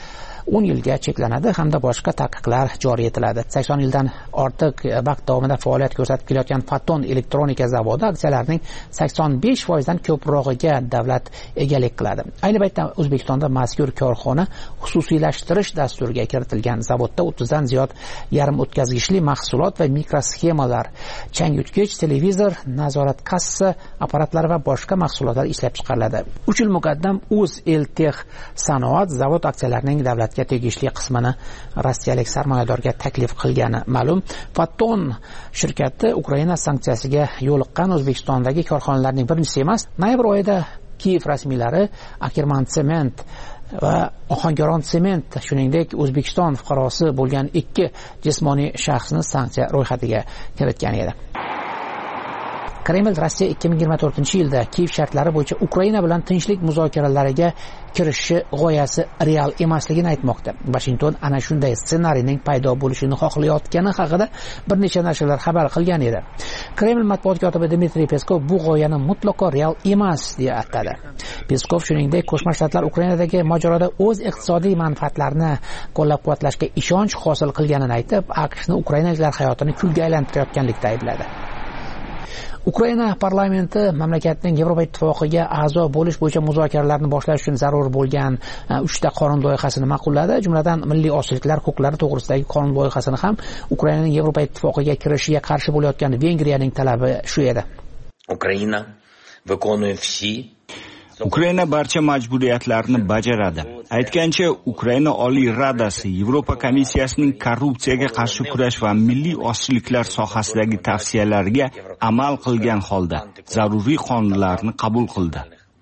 Speaker 3: o'n yilga cheklanadi hamda boshqa taqiqlar joriy etiladi. sakson yildan ortiq vaqt davomida faoliyat ko'rsatib kelayotgan Foton elektronika zavodi aksiyalarining sakson besh foizdan ko'prog'iga davlat egalik qiladi. Ayni paytda O'zbekistonda mazkur korxona xususiylashtirish dasturiga kiritilgan. Zavodda o'ttizdan ziyod yarim o'tkazgichli mahsulot va mikrosxemalar, changyutgich, televizor, nazorat kassa apparatlari va boshqa mahsulotlar ishlab chiqariladi. uch yil muqaddam O'zeltex sanoat zavod aksiyalarining davlatga tegishli qismini rossiyalik sarmoyadorga taklif qilgani ma'lum. Foton shirkati Ukraina sanksiyasiga yo'liqqan O'zbekistondagi korxonalarning birinchisi emas. Noyabr oyida Kiyev rasmiylari Akerman Sement va Ohangaron Sement, shuningdek O'zbekiston fuqarosi bo'lgan ikki jismoniy shaxsni sanksiya ro'yxatiga kiritgan edi. Kreml Rossiya ikki ming yigirma to'rtinchi yilda Kiyev shartlari bo'yicha Ukraina bilan tinchlik muzokaralariga kirishishi g'oyasi real emasligini aytmoqda. Washington ana shunday ssenariyning paydo bo'lishini xohlayotgani haqida bir necha nashrlar xabar qilgan edi. Kreml matbuot kotibi Dmitriy Peskov bu g'oyani mutlaqo real emas deya atadi. Peskov shuningdek Qo'shma Shtatlar Ukrainadagi mojaroda o'z iqtisodiy manfaatlarini qo'llab-quvvatlashga ishonch hosil qilganini aytib, AQShni ukrainaliklar hayotini kulga aylantirayotganlikda aybladi. Ukraina parlamenti mamlakatning Yevropa ittifoqiga a'zo bo'lish bo'yicha muzokaralarni boshlash uchun zarur bo'lgan uchta qonun loyihasini ma'qulladi. Jumladan milliy ozchiliklar huquqlari to'g'risidagi qonun loyihasini ham Ukrainaning Yevropa ittifoqiga kirishiga qarshi bo'layotgan Vengriyaning talabi shu edi.
Speaker 7: Ukraina vykonuye vsi
Speaker 23: Ukraina barcha majburiyatlarni bajaradi. Aytgancha, Ukraina Oliy Radasi Yevropa komissiyasining korrupsiyaga qarshi kurash va milliy ozchiliklar sohasidagi tavsiyalariga amal qilgan holda zaruriy qonunlarni qabul qildi.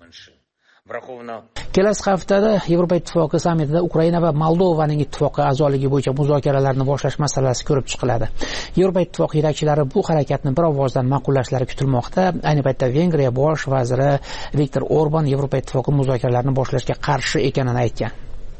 Speaker 3: Kelasi haftada Yevropa ittifoqi sammitida Ukraina va Moldovaning ittifoqqa a'zoligi bo'yicha muzokaralarni boshlash masalasi ko'rib chiqiladi. Yevropa ittifoqi yetakchilari bu harakatni bir ovozdan ma'qullashlari kutilmoqda. Ayni paytda Vengriya bosh vaziri Viktor Orban Yevropa ittifoqi muzokaralarni boshlashga qarshi ekanini aytgan.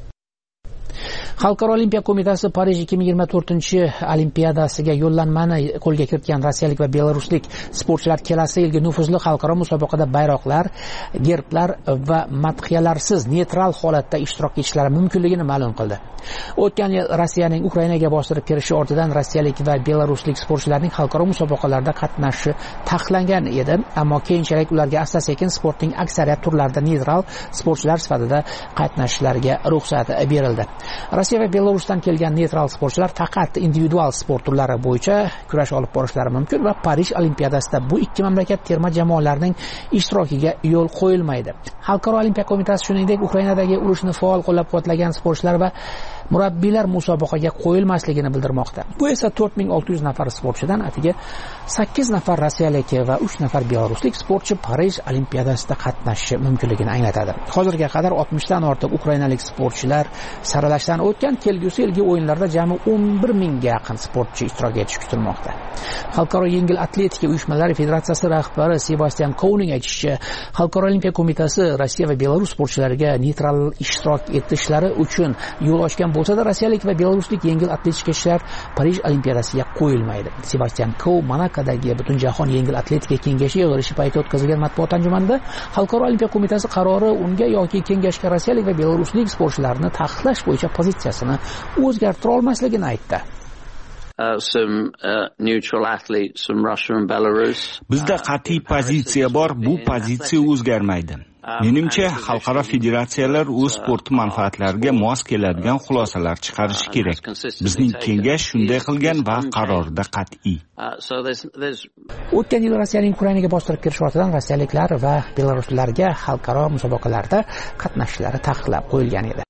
Speaker 3: Xalqaro olimpiya qo'mitasi Parij ikki ming yigirma to'rtinchi olimpiadasiga yo'llanmani qo'lga kiritgan rossiyalik va belaruslik sportchilar kelasi yilgi nufuzli xalqaro musobaqada bayroqlar, gerblar va madhiyalarsiz neytral holatda ishtirok etishlari mumkinligini ma'lum qildi. O'tgan yil Rossiyaning Ukrainaga bostirib kirishi ortidan rossiyalik va belaruslik sportchilarning xalqaro musobaqalarda qatnashishi taqiqlangan edi, ammo keyinchalik ularga asta-sekin sportning aksariyat turlarida neytral sportchilar sifatida qatnashishlariga ruxsat berildi. Rossiya va Belarusdan kelgan neytral sportchilar faqat individual sport turlari bo'yicha kurash olib borishlari mumkin va Parij olimpiadasida bu ikki mamlakat terma jamoalarining ishtirokiga yo'l qo'yilmaydi. Xalqaro olimpiya qo'mitasi shuningdek Ukrainadagi urushni faol qo'llab-quvvatlagan sportchilar va murabbiylar musobaqaga qo'yilmasligini bildirmoqda. Bu esa to'rt ming olti yuz nafar sportchidan atiga sakkiz nafar rossiyalik va uch nafar belaruslik sportchi Parij olimpiadasida qatnashishi mumkinligini anglatadi. Hozirga qadar oltmishdan ortiq ukrainalik sportchilar saralashdan o'tgan, kelgusi yilgi o'yinlarda jami o'n bir mingga yaqin sportchi ishtirok etishi kutilmoqda. Xalqaro yengil atletika uyushmalari federatsiyasi rahbari Sebastian Kouning aytishicha, Xalqaro olimpiya qo'mitasi Rossiya va Belarus sportchilariga neytral ishtirok etishlari uchun yo'l ochgan bo'lsa-da, rossiyalik va belaruslik yengil atletikachilar Parij olimpiadasiga qo'yilmaydi. Sebastian Kou Monakodagi Butunjahon yengil atletika kengashi yig'ilishi payti o'tkazilgan matbuot anjumanida Xalqaro olimpiya qo'mitasi qarori unga yoki kengashga rossiyalik va belaruslik sportchilarni taqiqlash bo'yicha pozitsiyasini o'zgartira olmasligini aytdi.
Speaker 9: Uh, some uh, neutral athletes from Russia and Belarus.
Speaker 23: Bizda qat'iy pozitsiya bor, bu pozitsiya o'zgarmaydi. Menimcha, xalqaro federatsiyalar o'z sport manfaatlariga mos keladigan xulosalar chiqarishi kerak. Bizning kengash shunday qilgan va qarorda qat'iy.
Speaker 3: O'tgan yil Rossiyaning Ukrainaga bostirib kirish ortidan rossiyaliklar va belaruslarga xalqaro musobaqalarda qatnashishlari taqiqlab qo'yilgan edi.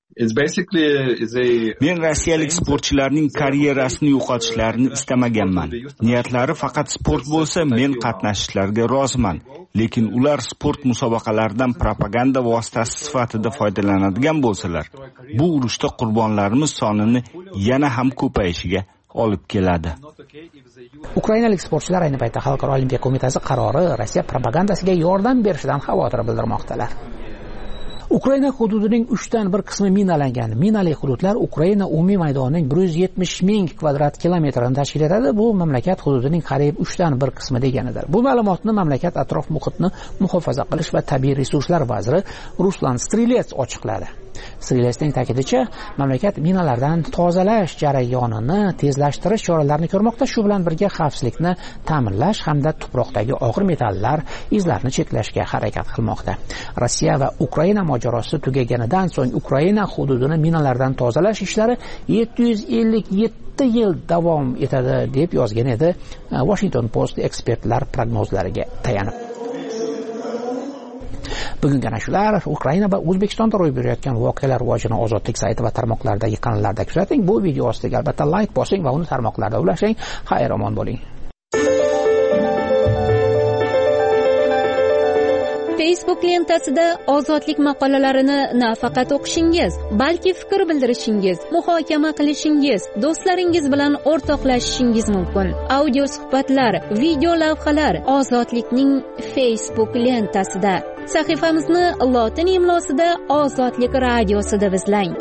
Speaker 23: Men rossiyalik sportchilarning karyerasini yo'qotishlarini istamaganman. Niyatlari faqat sport bo'lsa, men qatnashishlariga roziman. Lekin ular sport musobaqalaridan propaganda vositasi sifatida foydalanadigan bo'lsalar, bu urushda qurbonlarimiz sonini yana ham ko'payishiga olib keladi.
Speaker 3: Ukrainalik sportchilar ayni paytda Xalqaro olimpiya qo'mitasi qarori Rossiya propagandasiga yordam berishidan xavotir bildirmoqdalar. Ukraina hududining uchdan bir qismi minalangan. Minali hududlar Ukraina umumiy maydonining bir yuz yetmish ming kvadrat kilometrini tashkil etadi. Bu mamlakat hududining qariyb uchdan bir qismi deganidir. Bu ma'lumotni mamlakat atrof muhitni muhofaza qilish va tabiiy resurslar vaziri Ruslan Strilets ochiqladi. Srilesning ta'kidlashicha, mamlakat minalardan tozalash jarayonini tezlashtirish choralarini ko'rmoqda, shu bilan birga xavfsizlikni ta'minlash hamda tuproqdagi og'ir metallar izlarini cheklashga harakat qilmoqda. Rossiya va Ukraina mojarosi tugaganidan so'ng Ukraina hududini minalardan tozalash ishlari yetti yuz ellik yetti yil davom etadi deb yozgan edi Washington Post ekspertlar prognozlariga tayanib. Bugungi ana shular. Ukraina va O'zbekistonda ro'y berayotgan voqealar rivojini Ozodlik sayti va tarmoqlardagi kanallarda kuzating. Bu video ostiga albatta like bosing va uni tarmoqlarda ulashing. Xayr-omon bo'ling.
Speaker 10: Facebook lentasida ozodlik maqolalarini nafaqat o'qishingiz, balki fikr bildirishingiz, muhokama qilishingiz, do'stlaringiz bilan o'rtoqlashishingiz mumkin. Audio suhbatlar, video lavhalar Ozodlikning Facebook lentasida. Sahifamizni lotin imlosida Ozodlik radiosida izlang.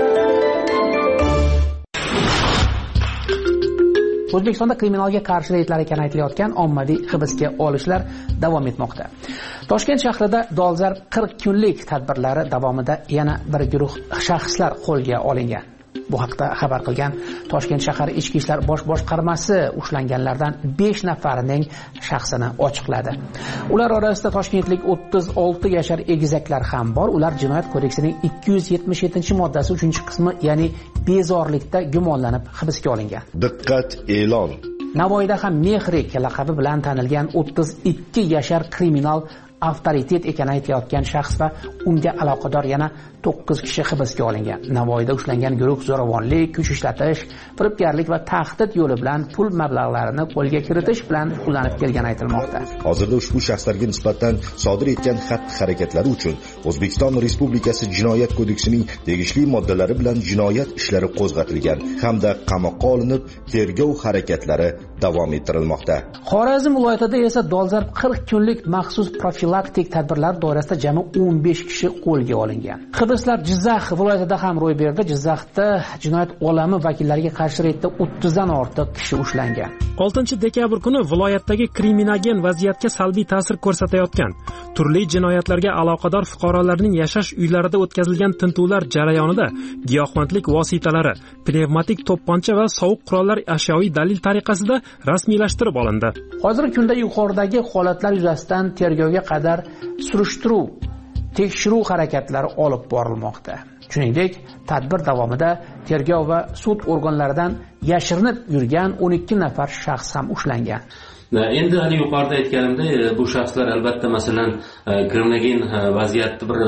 Speaker 3: O'zbekistonda kriminalga qarshi reydlar kamaytilayotgan ommaviy hibsga olishlar davom etmoqda. Toshkent shahrida dolzarb qirq kunlik tadbirlari davomida yana bir guruh shaxslar qo'lga olingan. Bu haqda xabar qilgan Toshkent shahar Ichki ishlar bosh boshqarmasi ushlanganlardan besh nafarining shaxsini ochiqladi. Ular orasida toshkentlik o'ttiz olti yashar egizaklar ham bor. Ular Jinoyat kodeksining ikki yuz yetmish yettinchi moddasi uchinchi qismi, ya'ni bezorilikda gumonlanib hibsga olingan.
Speaker 13: Diqqat e'lon.
Speaker 3: Navoiyda ham Mehrik laqabi bilan tanilgan o'ttiz ikki yashar kriminal avtoritet ekani aytilayotgan shaxs va unga aloqador yana to'qqiz kishi hibsga olingan. Navoiyda ushlangan guruh zo'ravonlik, kuch ishlatish, firibgarlik va tahdid yo'li bilan pul mablag'larini qo'lga kiritish bilan shug'ullanib kelgani aytilmoqda.
Speaker 13: Hozirda ushbu shaxslarga nisbatan sodir etgan xatti-harakatlari uchun O'zbekiston Respublikasi Jinoyat kodeksining tegishli moddalari bilan jinoyat ishlari qo'zg'atilgan hamda qamoqqa olinib, tergov harakatlari davom ettirilmoqda.
Speaker 3: Xorazm viloyatida esa dolzarb qirq kunlik maxsus profilaktik tadbirlar doirasida jami o'n besh kishi qo'lga olingan. Hibslar Jizzax viloyatida ham ro'y berdi. Jizzaxda jinoyat olami vakillariga qarshi reydda o'ttiz dan ortiq kishi ushlangan.
Speaker 1: oltinchi dekabr kuni viloyatdagi kriminogen vaziyatga salbiy ta'sir ko'rsatayotgan turli jinoyatlarga aloqador fuqarolarning yashash uylarida o'tkazilgan tintuvlar jarayonida giyohvandlik vositalari, pnevmatik to'pponcha va sovuq qurollar ashyoviy dalil tariqasida rasmiylashtirib olindi.
Speaker 3: Hozirgi kunda yuqoridagi holatlar yuzasidan tergovga qadar surishtiruv, tekshiruv harakatlari olib borilmoqda. Shuningdek, tadbir davomida tergov va sud organlaridan yashirinib yurgan o'n ikki nafar shaxs ham ushlangan.
Speaker 17: Endi hali yuqorida aytganimdek, bu shaxslar albatta masalan kriminogen vaziyatda bir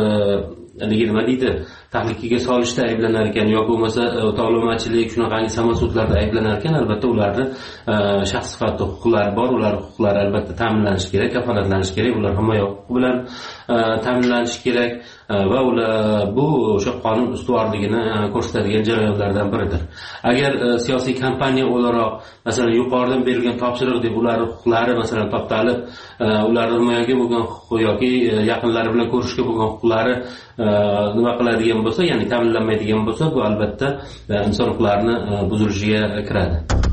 Speaker 17: nima deydi, tahlikaga solishda ayblanar ekan yoki bo'lmasa tovlamachilik, shunaqangi samosudlarda ayblanar ekan, albatta ularni shaxs sifatida huquqlari bor, ular huquqlari albatta ta'minlanishi kerak, kafolatlanishi kerak, ular himoya huquqi bilan ta'minlanishi kerak va ular bu o'sha qonun ustuvorligini ko'rsatadigan jarayonlardan biridir. Agar siyosiy kampaniya o'laroq masalan yuqoridan berilgan topshiriq deb ular huquqlari masalan toptalib, ular himoyaga bo'lgan huquqi yoki yaqinlari bilan ko'rishga bo'lgan huquqlari nima qiladigan bo'lsa, ya'ni ta'minlanmaydigan bo'lsa, bu albatta inson huquqlarini buzilishiga kiradi.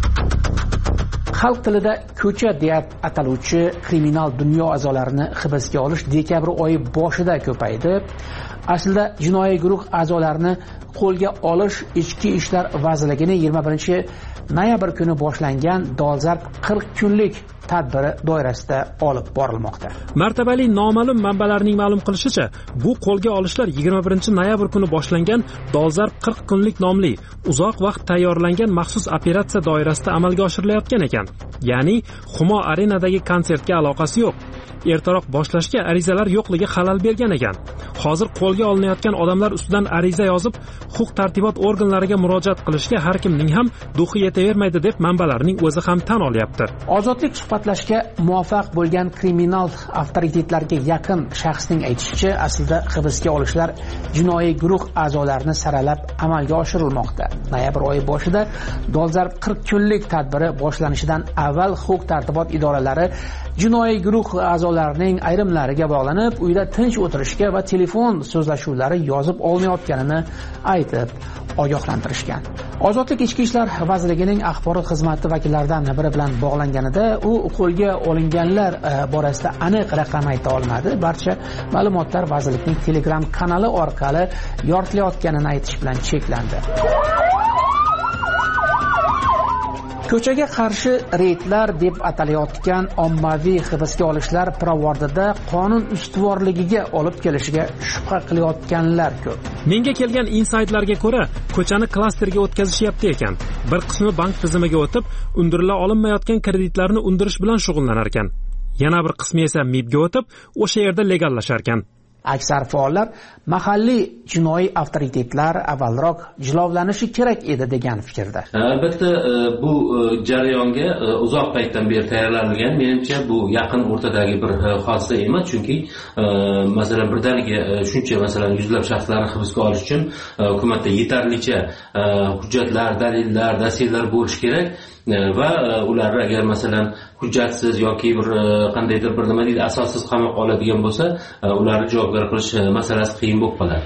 Speaker 3: Xalq tilida ko'cha deb ataluvchi kriminal dunyo a'zolarini hibsga olish dekabr oyi boshida ko'paydi. Aslida jinoiy guruh a'zolarini qo'lga olish Ichki ishlar vazirligining yigirma birinchi noyabr kuni boshlangan dolzarb qirq kunlik tadbiri doirasida olib borilmoqda.
Speaker 1: Martabali noma'lum manbalarning ma'lum qilishicha, bu qo'lga olishlar yigirma birinchi noyabr kuni boshlangan dolzarb qirq kunlik nomli uzoq vaqt tayyorlangan maxsus operatsiya doirasida amalga oshirilayotgan ekan. Ya'ni Humo Arenadagi konsertga aloqasi yo'q. Ertaroq boshlashga arizalar yo'qligi xalal bergan ekan. Hozir qo'lga olinayotgan odamlar ustidan ariza yozib, huquq tartibot organlariga murojaat qilishga har kimning ham duxi yetavermaydi deb manbalarning o'zi ham tan olyapti.
Speaker 3: Ozodlik suhbatlashga muvaffaq bo'lgan kriminal avtoritetlarga yaqin shaxsning aytishicha, aslida hibsga olishlar jinoiy guruh a'zolarini saralab amalga oshirilmoqda. Noyabr oyi boshida dolzarb qirq kunlik tadbiri boshlanishidan avval huquq tartibot idoralari jinoiy guruh a'zolarining ayrimlariga bog'lanib, uyda tinch o'tirishga va telefon so'zlashuvlari yozib olmayotganini aytib, ogohlantirishgan. Ozodlik ichki ishlar vazirligining axborot xizmati vakillaridan biri bilan bog'langanida u qo'lga olinganlar borasida aniq raqam ayta olmadi. Barcha ma'lumotlar vazirlikning Telegram kanali orqali yoritilayotganini aytish bilan cheklandi. Ko'chaga qarshi reydlar deb atalayotgan ommaviy hibsga olishlar pirovardida qonun ustuvorligiga olib kelishiga shubha qilayotganlar ko'p.
Speaker 1: Menga kelgan insaydlarga ko'ra, ko'chani klasterga o'tkazishyapti ekan. Bir qismi bank tizimiga o'tib, undirila olinmayotgan kreditlarni undirish bilan shug'ullanar ekan. Yana bir qismi esa M I Bga o'tib, o'sha yerda legallashar ekan.
Speaker 3: Aksar faollar mahalliy jinoiy avtoritetlar avvalroq jilovlanishi kerak edi degan fikrda.
Speaker 17: Albatta bu jarayonga uzoq paytdan beri tayyorlangan. Menimcha bu yaqin o'rtadagi bir hodisa emas, chunki masalan birdaniga shuncha masalan yuzlab shaxslarni hibsga olish uchun hukumatda yetarlicha hujjatlar, dalillar, dossiyalar bo'lishi kerak. Va ular agar masalan hujjatsiz yoki bir qandaydir bir nima deydi asossiz qamoqqa oladigan bo'lsa, ularni javobgar qilish masalasi qiyin bo'lib qoladi.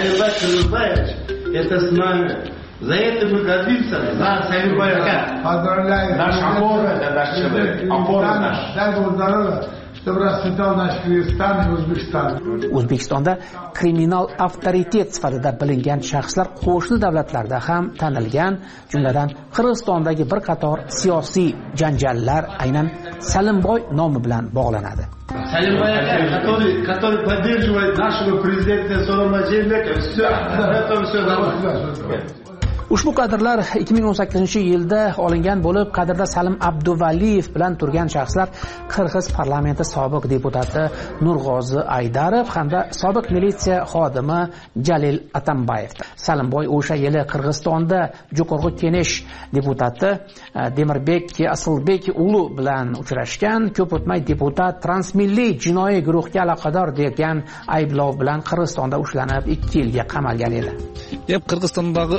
Speaker 8: За это мы гордимся. Да, Сайбаевка. Поздравляю. Наш опор, это наш человек. Опора наш. Дай Бог здоровья, чтобы расцветал наш Кыргызстан и O'zbekiston.
Speaker 3: O'zbekistonda kriminal avtoritet sifatida bilingan shaxslar qo'shni davlatlarda ham tanilgan, jumladan Qirg'izistondagi bir qator siyosiy janjallar aynan Salimboy nomi bilan bog'lanadi.
Speaker 8: Salimboy aka, который, который поддерживает нашего президента So'ronma Jeenbekova. Все, это все нормально.
Speaker 3: Ushbu kadrlar ikki ming o'n sakkizinchi yilda olingan bo'lib, kadrda Salim Abduvaliyev bilan turgan shaxslar Qirg'iz parlamenti sobiq deputati Nurg'ozi Aydarov hamda sobiq militsiya xodimi Jalil Atambayev. Salimboy o'sha yili Qirg'izistonda Jo'qorg'i Kenesh deputati Demirbek Asilbek ulu bilan uchrashgan. Ko'p o'tmay deputat transmilliy jinoiy guruhga aloqador degan ayblov bilan Qirg'izistonda ushlanib ikki yilga qamalgan edi.
Speaker 21: Yep, Qirg'izistondagi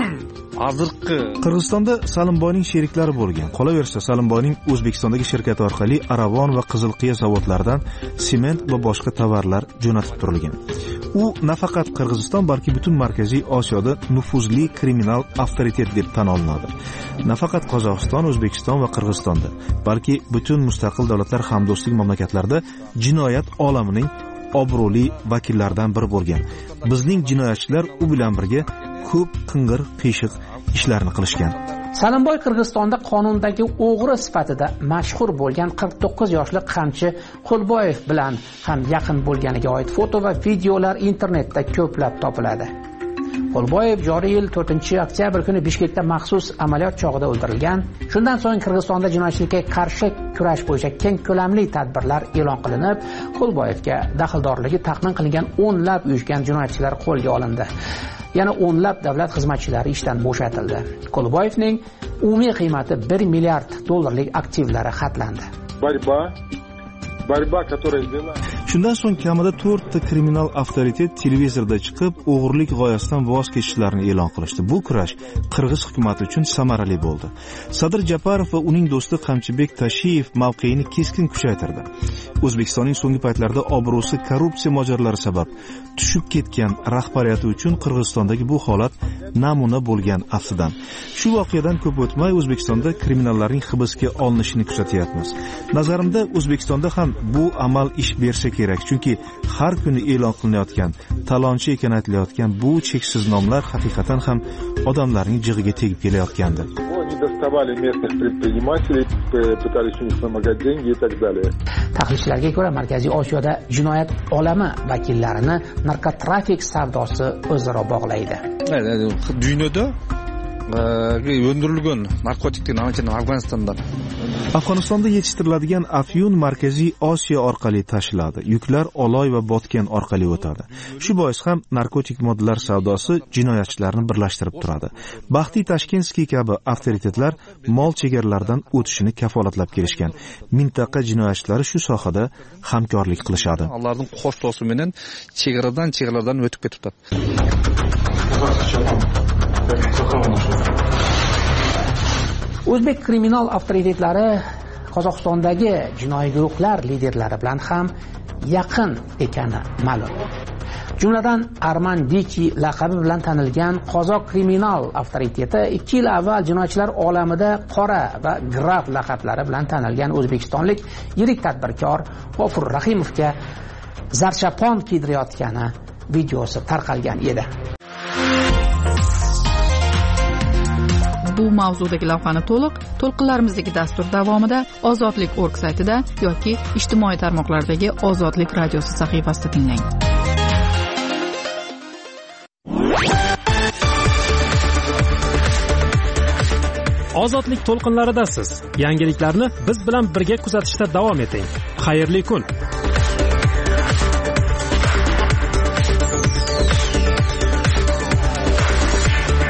Speaker 21: Qirg'izistonda Salimboyning sheriklari bo'lgan. Qolaversa, Salimboyning O'zbekistondagi shirkati orqali Aravon va Qizilqiya zavodlaridan sement va boshqa tovarlar jo'natib turilgan. U nafaqat Qirg'iziston, balki butun Markaziy Osiyoda nufuzli kriminal avtoritet deb tan olinadi. Nafaqat Qozog'iston, O'zbekiston va Qirg'izistonda, balki butun mustaqil davlatlar hamdo'stlik mamlakatlarida jinoyat olamining obro'li vakillaridan biri bo'lgan. Bizning jinoyatchilar u bilan birga ko'p qing'ir qiyshiq ishlarni qilishgan.
Speaker 3: Salimboy Qirg'izistonda qonundagi o'g'ri sifatida mashhur bo'lgan qirq to'qqiz yoshli Qamchi Qo'lboyev bilan ham yaqin bo'lganiga oid foto va videolar internetda ko'plab topiladi. Qo'lboyev joriy yil to'rtinchi oktyabr kuni Bishkekda maxsus amaliyot chog'ida o'ldirilgan. Shundan so'ng Qirg'izistonda jinoyatchilikka qarshi kurash bo'yicha keng ko'lamli tadbirlar e'lon qilinib, Qo'lboyevga daxldorligi taxmin qilingan o'nlab uyushgan jinoyatchilar qo'lga olindi. Yana o'nlab davlat xizmatchilari ishdan bo'shatildi. Qo'lboyevning umumiy qiymati bir milliard dollarlik aktivlari xatlandi.
Speaker 21: Борьба борьба, которая была. Shundan so'ng kamida to'rtta kriminal avtoritet televizorda chiqib, o'g'irlik g'oyasidan voz kechishlarini e'lon qilishdi. Bu kurash Qirg'iz hukumati uchun samarali bo'ldi. Sadir Japarov va uning do'sti Qamchibek Tashiyev mavqeini keskin kuchaytirdi. O'zbekistonning so'nggi paytlarda obro'si korrupsiya mojarolari sabab tushib ketgan rahbariyati uchun Qirg'izistondagi bu holat namuna bo'lgan aftidan. Shu voqeadan ko'p o'tmay O'zbekistonda kriminallarning hibsga olinishini kuzatyapmiz. Nazarimda O'zbekistonda ham bu amal ish bersa kerak, chunki har kuni e'lon qilinayotgan, talonchi ekan aytilayotgan bu cheksiz nomlar haqiqatan ham odamlarning jig'iga tegib kelayotgandi. Доставали местных предпринимателей, пытались у них вымогать деньги и так далее.
Speaker 3: Tahlilchilarga ko'ra, Markaziy Osiyoda jinoyat olami vakillarini narkotrafik savdosi o'zaro bog'laydi.
Speaker 21: Dunyoda o'ndirilgan narkotiklarni anchadan Afg'onistondan Afg'onistonda yetishtiriladigan afyun Markaziy Osiyo orqali tashiladi. Yuklar Oloy va Botken orqali o'tadi. Shu bois ham narkotik moddalar savdosi jinoyatchilarni birlashtirib turadi. Baxtiy Tashkenskiy kabi avtoritetlar mol chegaralaridan o'tishini kafolatlab kelishgan. Mintaqa jinoyatchilari shu sohada hamkorlik qilishadi. Ularning qo'shtosi bilan chegaradan chegaralardan o'tib ketibdi.
Speaker 3: O'zbek kriminal avtoritetlari Qozog'istondagi jinoiy guruhlar liderlari bilan ham yaqin ekani ma'lum. Jumladan Arman Diki laqabi bilan tanilgan qozoq kriminal avtoriteti ikki yil avval jinoyatchilar olamida qora va graf laqablari bilan tanilgan o'zbekistonlik yirik tadbirkor G'ofur Rahimovga zarchapon kiydirayotgani videosi tarqalgan edi.
Speaker 2: Bu mavzudagi lavhani to'liq to'lqinlarimizdagi dastur davomida Ozodlik nokta org saytida yoki ijtimoiy tarmoqlardagi Ozodlik radiosi sahifasida tinglang.
Speaker 1: Ozodlik to'lqinlaridasiz. Yangiliklarni biz bilan birga kuzatishda davom eting. Xayrli kun.